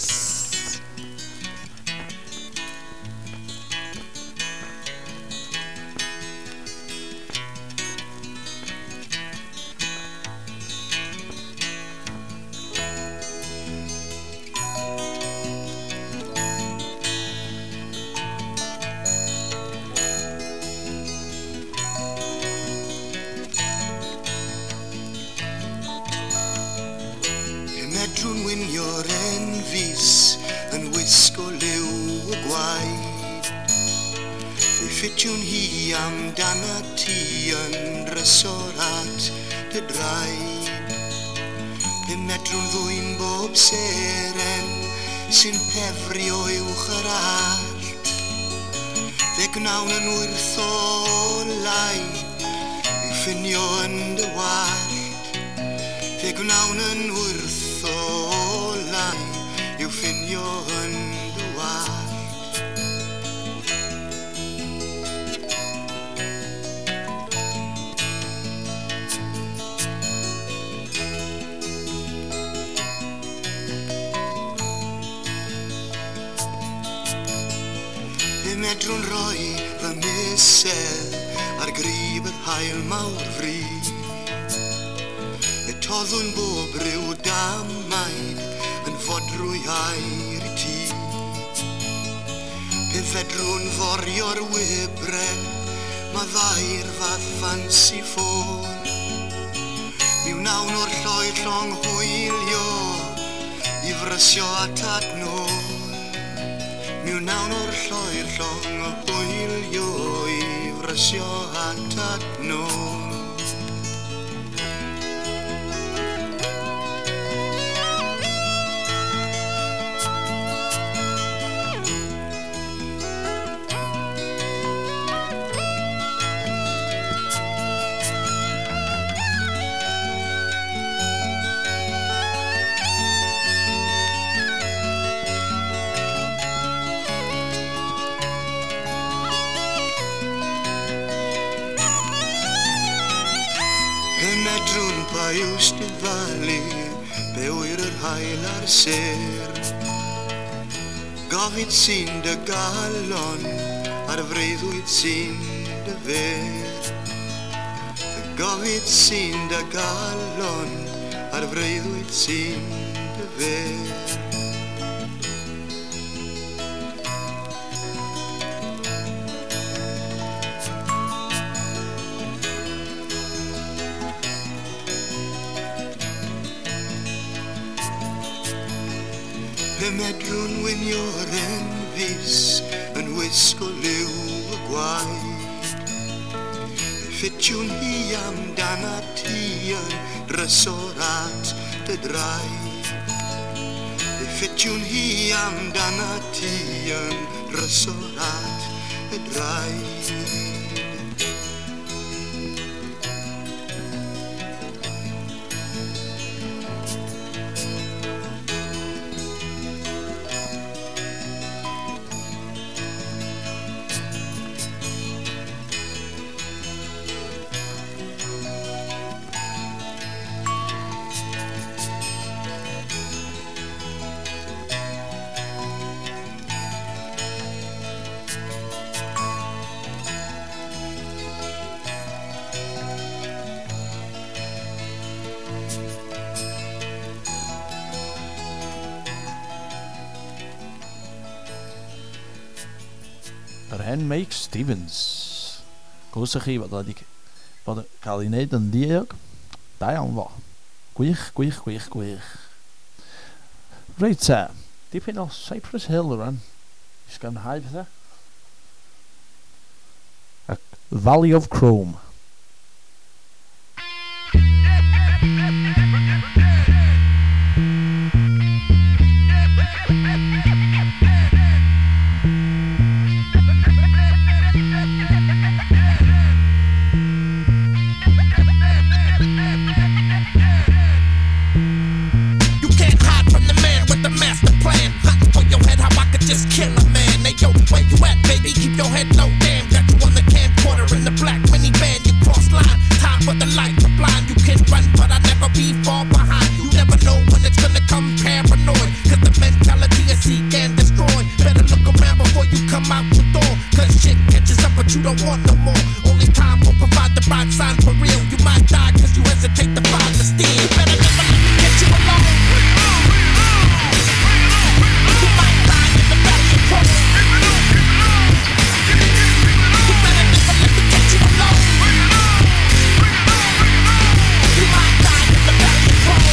Medrwn winio'r enfys yn wisgo liw y gwaed. Fe ffitiwn hi amdan y ti yn rysor at dy draed. Fe medrwn ddwy'n bob seren sy'n pefri o uwch yr allt. Fe gnawn yn wrth o lai i'w ffinio yn dy wallt. Fe gnawn yn wrth o lai i'w ffinio yn dy wallt. Fe medrwn roi fy misel ar grib yr haul mawr fryd. Toddwn bob ryw damaid yn fodrwy air i ti. Pe fedrwn forio'r wybren, mae ddair fath ffansi ffôr. Miw nawn o'r lloi llong hwylio i frysio at adnôl. Miw nawn o'r lloi llong hwylio i frysio at adnôl. Medrwn pa yws dy falu, be wyr yr hael ar ser. Gofid sy'n dy galon, ar freuddwyd sy'n dy fer. Gofid sy'n dy galon, ar freuddwyd sy'n dy fer. Pe medrwn winio'r enfys yn wisgo liw y gwaed. Ffitiwn hi amdan a ti yn rysor at dy draed. Ffitiwn hi amdan a ti yn rysor at dy draed. Yr hen Mike Stevens. Glwysach chi bod wedi bod yn cael ei wneud yn ddiog? Da iawn fo. Gwych, gwych, gwych, gwych. Reit te, dipyn o Cypress Hill rhan. Ysgafnhau pethau. Valley of Chrome. yo, where you at, baby? Keep your head low, damn. Got you on the camcorder in the black minivan. You cross line, time for the light to blind. You can run, but I never be far behind. You never know when it's gonna come paranoid. Cause the mentality is seek and destroy. Better look around before you come out the door. Cause shit catches up, but you don't want no more. Only time will provide the right sign for real. You might die cause you hesitate to find the steel. You better never let me get you alone. You might die in the valley of trouble. You better never let me get you alone. You might die in the valley of trouble.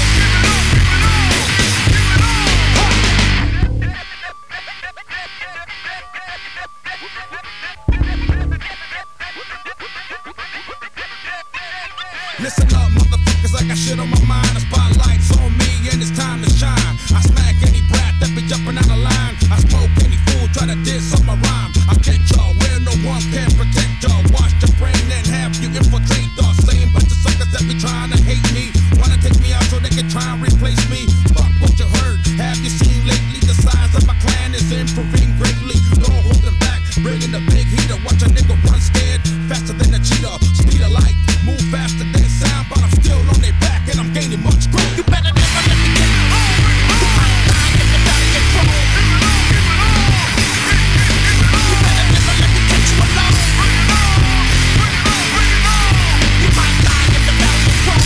Listen up, motherfuckers, I got shit on my mind. The spotlight's on me and it's time to shine. I smack any brat that be jumping out of line. I smoke any fool try to diss on my rhyme. I get y'all where no one can protect y'all. Wash your brain and have you infiltrate the same bunch of suckers that be trying to hate me. Wanna take me out so they can try and replace me. Fuck what you heard, have you seen lately? The size of my clan is improving greatly. No holding back, bringing the big heater. Watch a nigga run scared, faster than a cheetah. Speed of light, move faster than sound, but I'm still on their back and I'm gaining much ground. You better never let me get you home. You might die in the valley of trouble. You better never let me get you alone. You might die in the valley of trouble.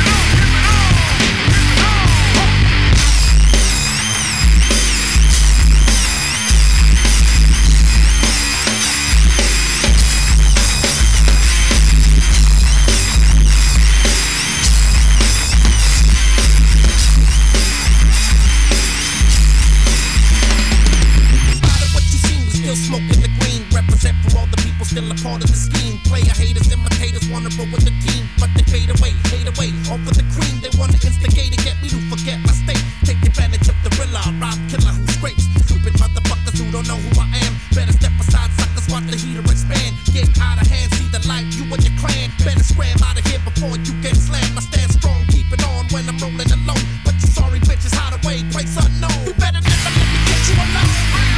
Smoking the green, represent for all the people still a part of the scheme. Player haters, imitators wanna roll with the team, but they fade away, fade away. All for the cream, they wanna instigate and get me to forget my state. Take advantage of the gorilla, rob killer who scrapes. Stupid motherfuckers who don't know who I am. Better step aside, suckers, watch the heater expand. Get out of hand, see the light, you and your clan. Better scram out of here before you get slammed. I stand strong, keep it on when I'm rolling alone. But you sorry bitches hide away, place unknown. You better never let me get you alone.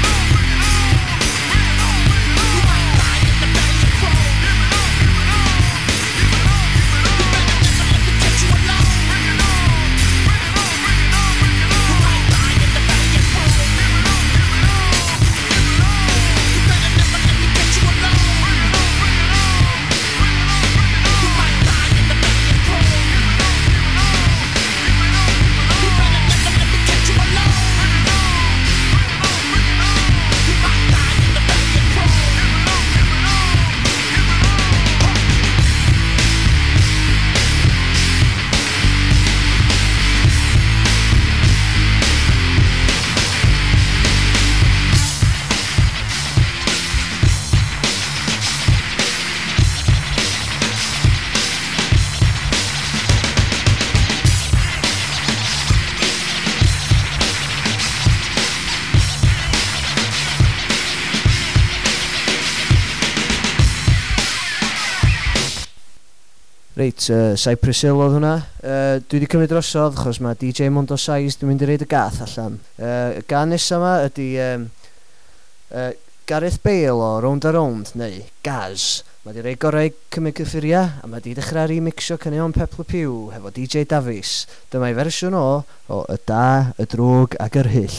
Reit, uh, Cypress Hill oedd hwnna. Uh, dwi wedi cymryd drosodd achos mae D J Mondo Size dwi'n mynd i reid y gath allan. Uh, y gan nesa yma ydy um, uh, Gareth Bale o Round a Round, neu Gaz. Mae wedi rei gorau cymryd cyffuriau a mae wedi dechrau remixio Caneuon Pep Le Pew hefo D J Davies. Dyma'i fersiwn o, o Y Da, Y Drwg ac Yr Hyll.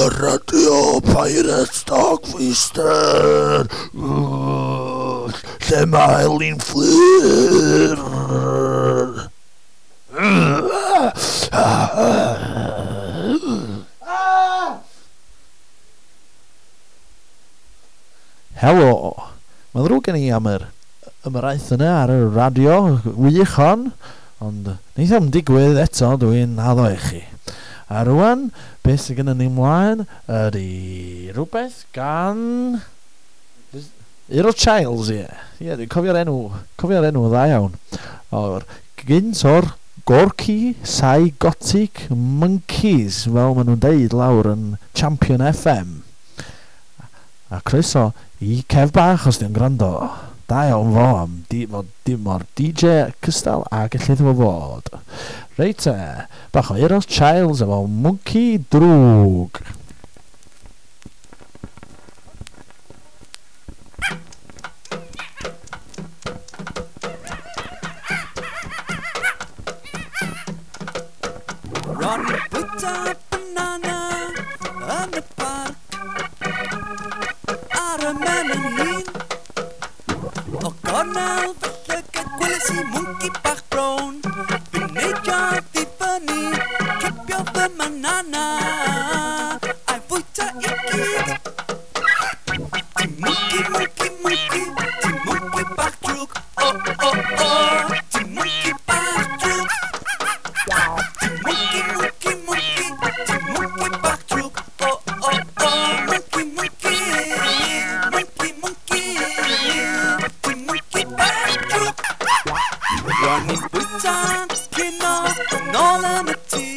radio Pirates Dog Feaster. Lle mae Elin Fflir. Helo. Mae'n ddrwg gen i am yr ymaraeth yna ar y radio wych hon, ond neith am digwydd eto dwi'n addo i chi. A rwan, beth sydd gen ni mlaen ydy rhywbeth gan Eero Childs, ie. Ie, dwi'n cofio'r enw, cofio'r enw dda iawn. O'r gynt o'r Gorky Psychotic Monkeys, fel maen nhw'n deud lawr yn Champion F M. A croeso i Cef Bach os di'n gwrando. Da iawn fo am di, fod dim o'r D J cystal a gellid fo fod. Reit e, bach o Eero Childs efo Monkey Drwg. Ronnie bwyta banana yn y parc ar y men yn hun. O gornel falle gyd gwelys i mwnci bach brown. Fi'n neidio ddifynnu, cipio fy banana a'i fwyta i gyd. Ti mwnci, mwnci, mwnci, ti mwnci bach drwg. O, o, o, ti mwnci bach drwg. Ti mwnci, mwnci, mwnci, ti mwnci bach drwg. O, o, o, mwnci, mwnci, mwnci, mwnci, ti mwnci bach drwg. Rwan i'n bwyta'n cino nôl yn y tŷ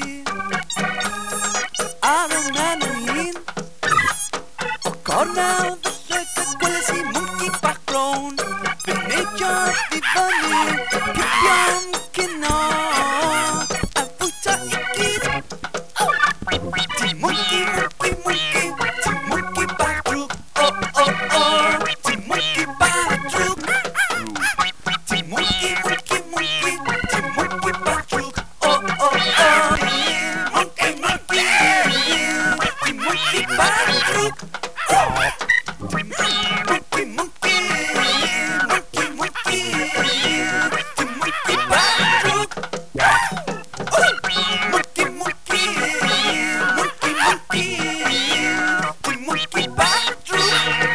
ar y men yn hun. O gornel falle gyd gwelys i mwnci bach brown. Fi'n neidio ddifynnu, cipio'n cino a fwyta i gyd. Ti mwnci, mwnci, mwnci, ti mwnci bach drwg. O, o, o, ti mwnci bach drwg. Ti mwnci, mwnci, mwnci, ti mwnci bach drwg. O, o, o, mwnci, mwnci, ti mwnci bach drwg. Ti mwnci, mwnci, mwnci, mwnci, ti mwnci bach drwg. Monkey, monkey, monkey, monkey, ti monkey bach drwg.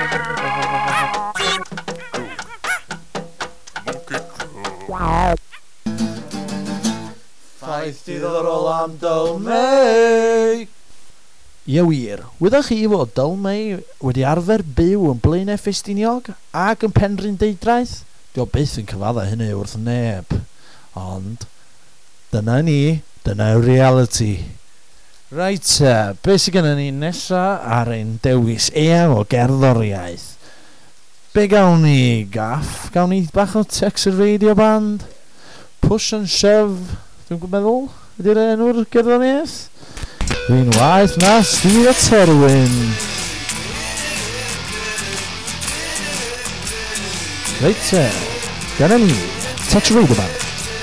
Ffaith diddorol am Dylmei. Ie wir, wyddech chi fod Dylmei wedi arfer byw yn Blaenau Ffestiniog ac yn Penrhyn Deidraeth? Dio byth yn cyfadda hynny wrth neb. Ond dyna ni, dyna reality. Right, uh, beth sydd gennym ni nesa ar ein dewis eang o gerddoriaeth? Be gawn ni, Gaff? Gawn ni bach o Texas Radio Band? Push and Shove, dwi'n meddwl, ydy'r enw'r gerddoriaeth? Dwi'n waith na Stevie Terwyn. Right, uh, gennym ni Texas Radio Band.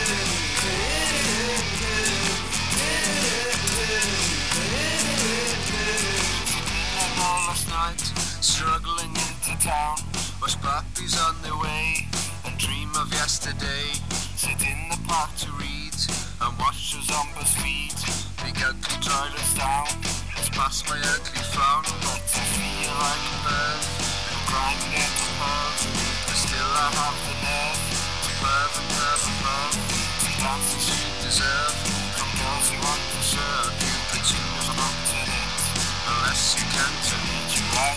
Struggling into town, watch puppies on their way and dream of yesterday. Sit in the park to read and watch the zombies feed. Big ugly drive us down, it's past my ugly frown. But I feel like a bird, I'm grinding at the perv. But still I have the nerve to perv and perv and perv. To dance as you deserve, from girls who want to serve. You could soon have looked at it, unless you can to lead you right.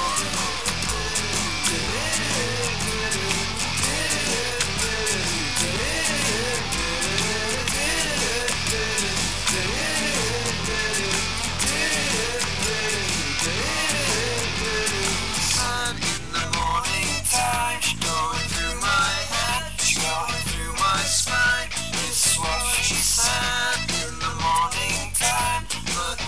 Sun in the morning time, going through my head, going through my spine. It's what she said in the morning time, but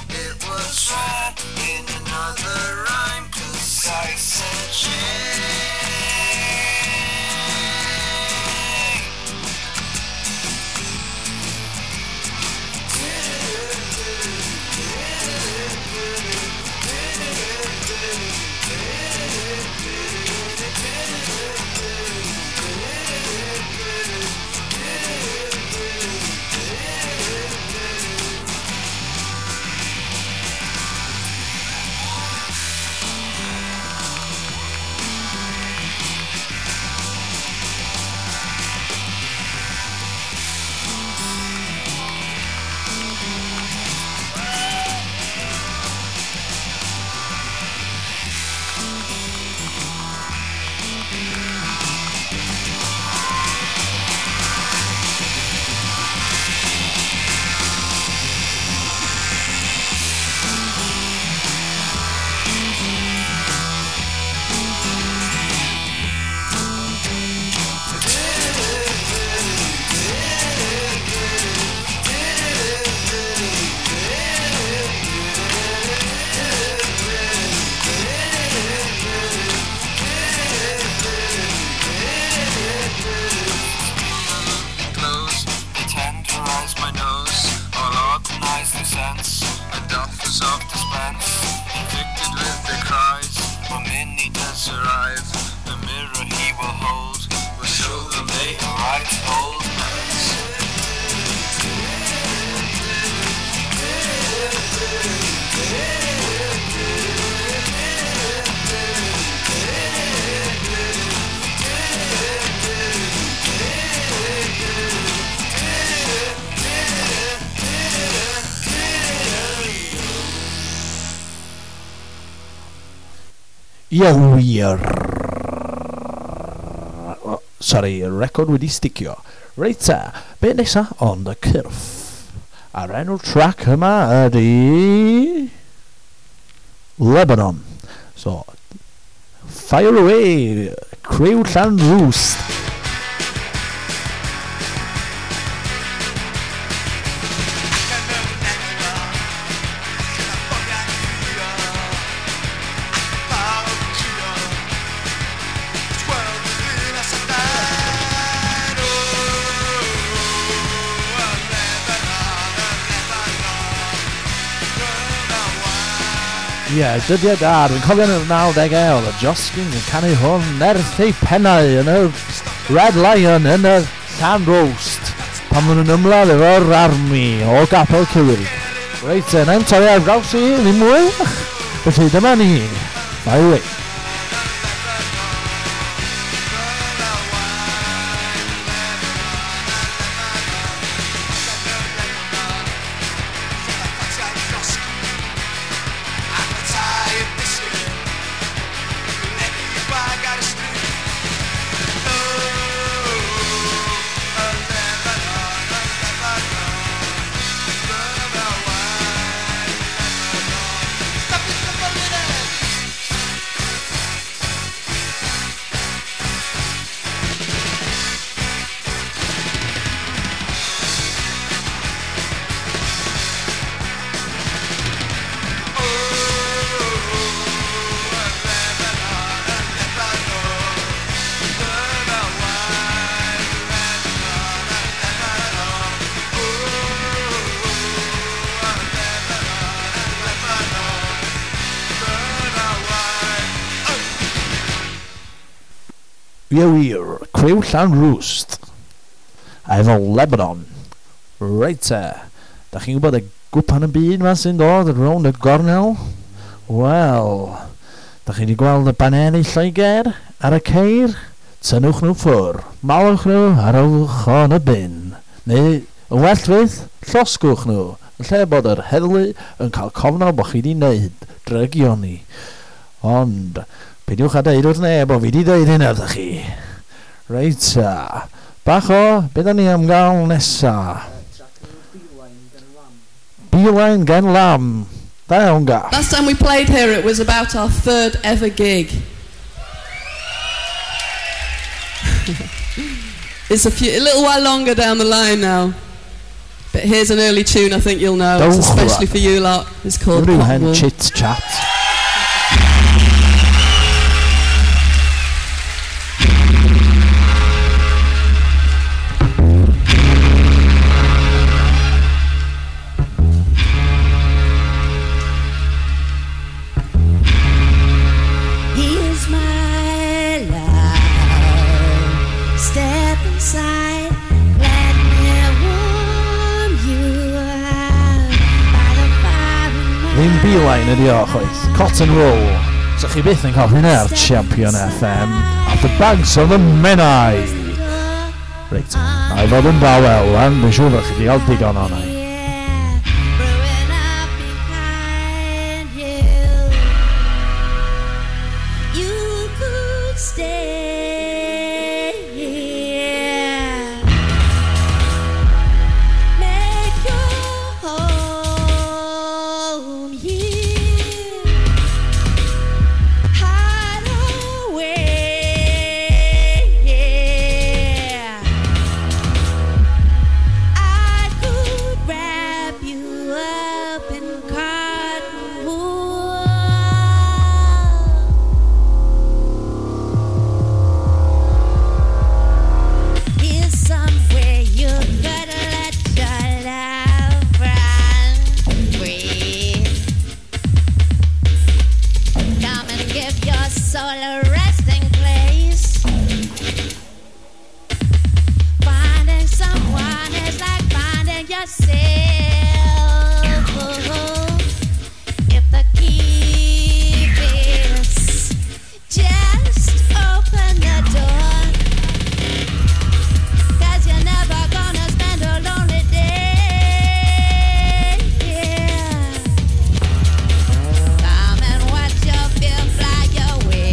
Ie wir. Oh, sorry, y record wedi sticio. Reit ta, be nesa ond y cyrff. A'r enw'r track yma ydy Lebanon. So, fire away, Criw Llan Roost. Ie, yeah, dyddiau da, dwi'n cofio yn y nawdegau oedd y Josgyn yn canu hwn nerth eu pennau yn y Red Lion yn y Llan Roast pan maen nhw'n ymladd efo'r armi o Gapel Cywyr. Reit, na'n torri ar draws i ddim mwy, felly dyma ni, by the way. Ie wir, Criw Llan Roost efo Lebanon. Reit te, da chi'n gwybod y gwpan y byd ma sy'n dod rownd y gornel? Wel, da chi wedi gweld y baneri Lloegr ar y ceir? Tynwch nhw ffwr, malwch nhw ar ochr y bin. Neu, yn well fydd, llosgwch nhw, yn lle bod yr heddlu yn cael cofnod bod chi wedi wneud drygioni. Ond, peidiwch a deud wrth neb o fi wedi deud hynna ydych chi. Reit ta. Bach o, beth da ni am gael nesa? Beeline Gen Lam. Da iawn ga. Last time we played here it was about our third ever gig. It's a, few, a little while longer down the line now. But here's an early tune I think you'll know. It's especially for you lot. It's called Cottonwool. Chit Chat. Ddim beeline ydi o, chwaith. Cotton Wool. So chi byth yn cael hynna ar Champion F M. At the banks of the Menai. Reit, na i fod yn dawel, and dwi'n siŵr chi wedi cael digon o'na. Come and watch your film fly away.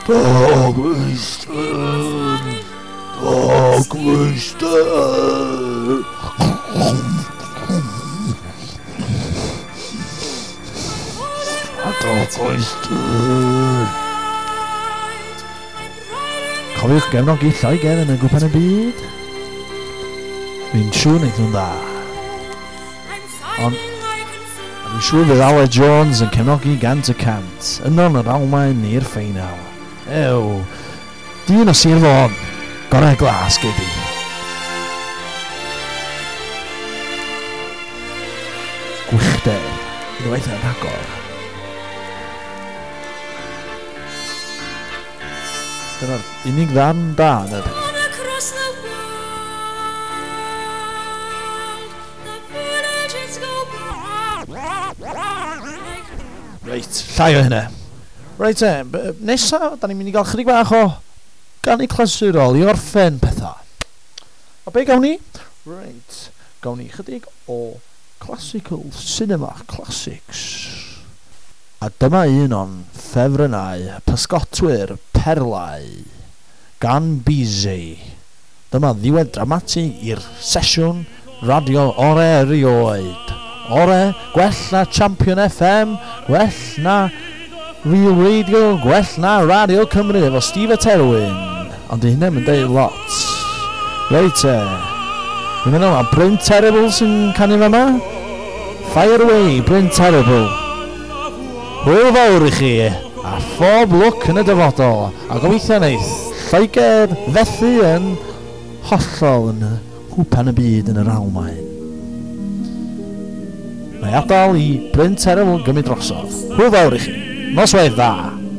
Dogweister. Dogweister. Dogweister. Cofiwch gefnogi Lloegr yn y gwpan y byd. Fi'n siŵr wneud nhw'n dda. Ond dwi'n siŵr fydd Aled Jones yn cefnogi gant y cant. Yno'n yr Almaen i'r ffeinal. Ew, dyn o Sir Fôn, gorau glas gei di. Gwychder, unwaith yn rhagor. Dyna'r unig ddarn da yn y peth. Reit, llai o hynna. Reit e, nesa, da ni'n mynd i gael chydig bach o ganu clasurol i orffen pethau. A be gawn ni? Reit, gawn ni chydig o classical cinema classics. A dyma un o'n ffefrynnau pysgotwyr perlau gan Bizzy. Dyma ddiwedd dramati i'r sesiwn radio ore erioed. Ore, gwell na Champion F M, gwell na Real Radio, gwell na Radio Cymru efo Steve Terwyn. Ond di hynny'n mynd deud lot. Reit e, dwi'n meddwl am Bryn Terrible sy'n canu fe yma. Fire away, Bryn Terrible. Hwyl fawr i chi, a phob lwc yn y dyfodol. A gobeithio wneith Lloegr fethu yn hollol yn hwpan y byd yn yr Almaen. Mae adael i Bryn Terrible gymryd drosodd. Hwyl fawr i chi. Noswaith dda.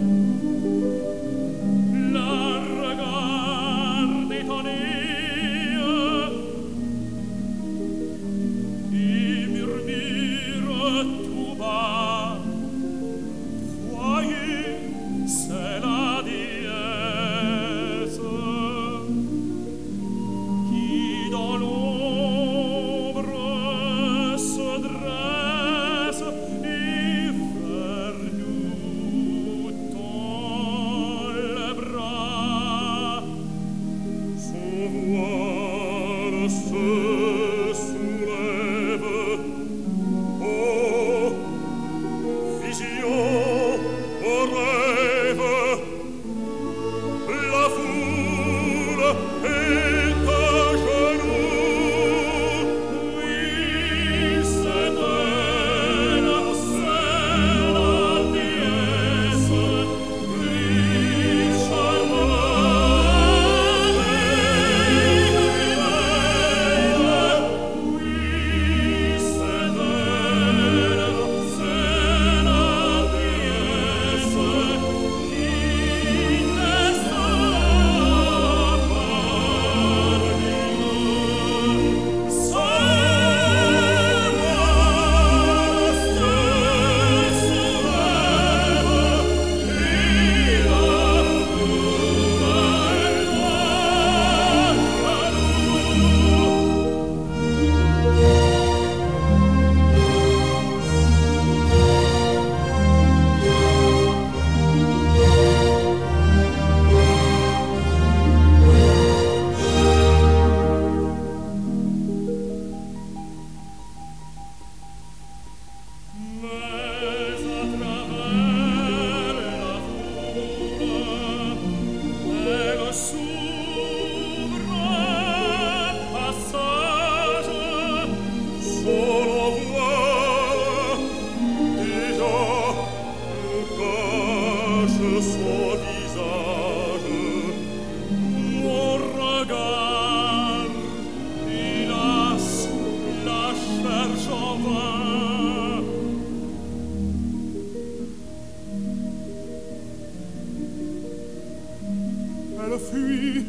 Elle fuit,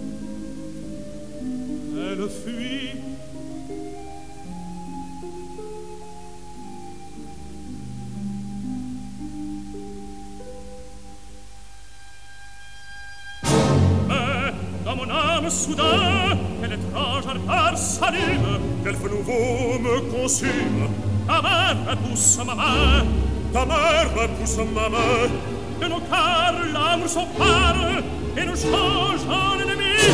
elle fuit. Mais dans mon âme soudain, quel étrange ardeur s'allume, quel feu nouveau me consume. Ma main, elle pousse ma main, ta mère pousse ma main, de nos cœurs l'amour s'empare et nous change en ennemis.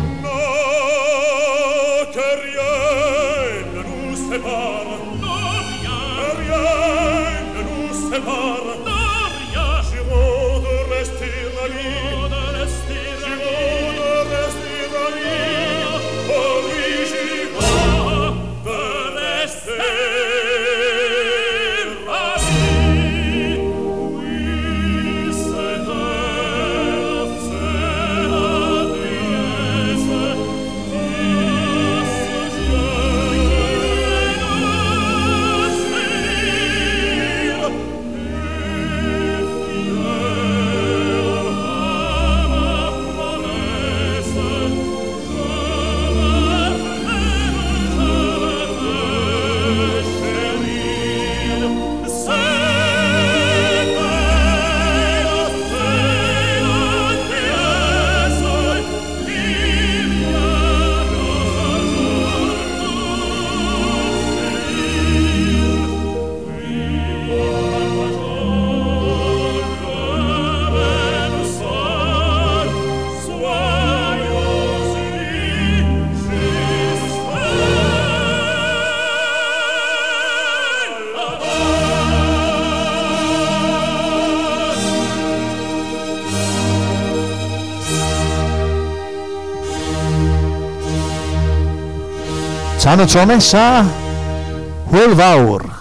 Non, que rien ne nous sépare, non, rien, rien ne nous sépare, non, rien. Jurons de rester amis, de rester amis, de rester amis, oh oui, jurons de rester amis. Oui, c'est elle, c'est la déesse qui Tan y tro nesa, hwyl fawr.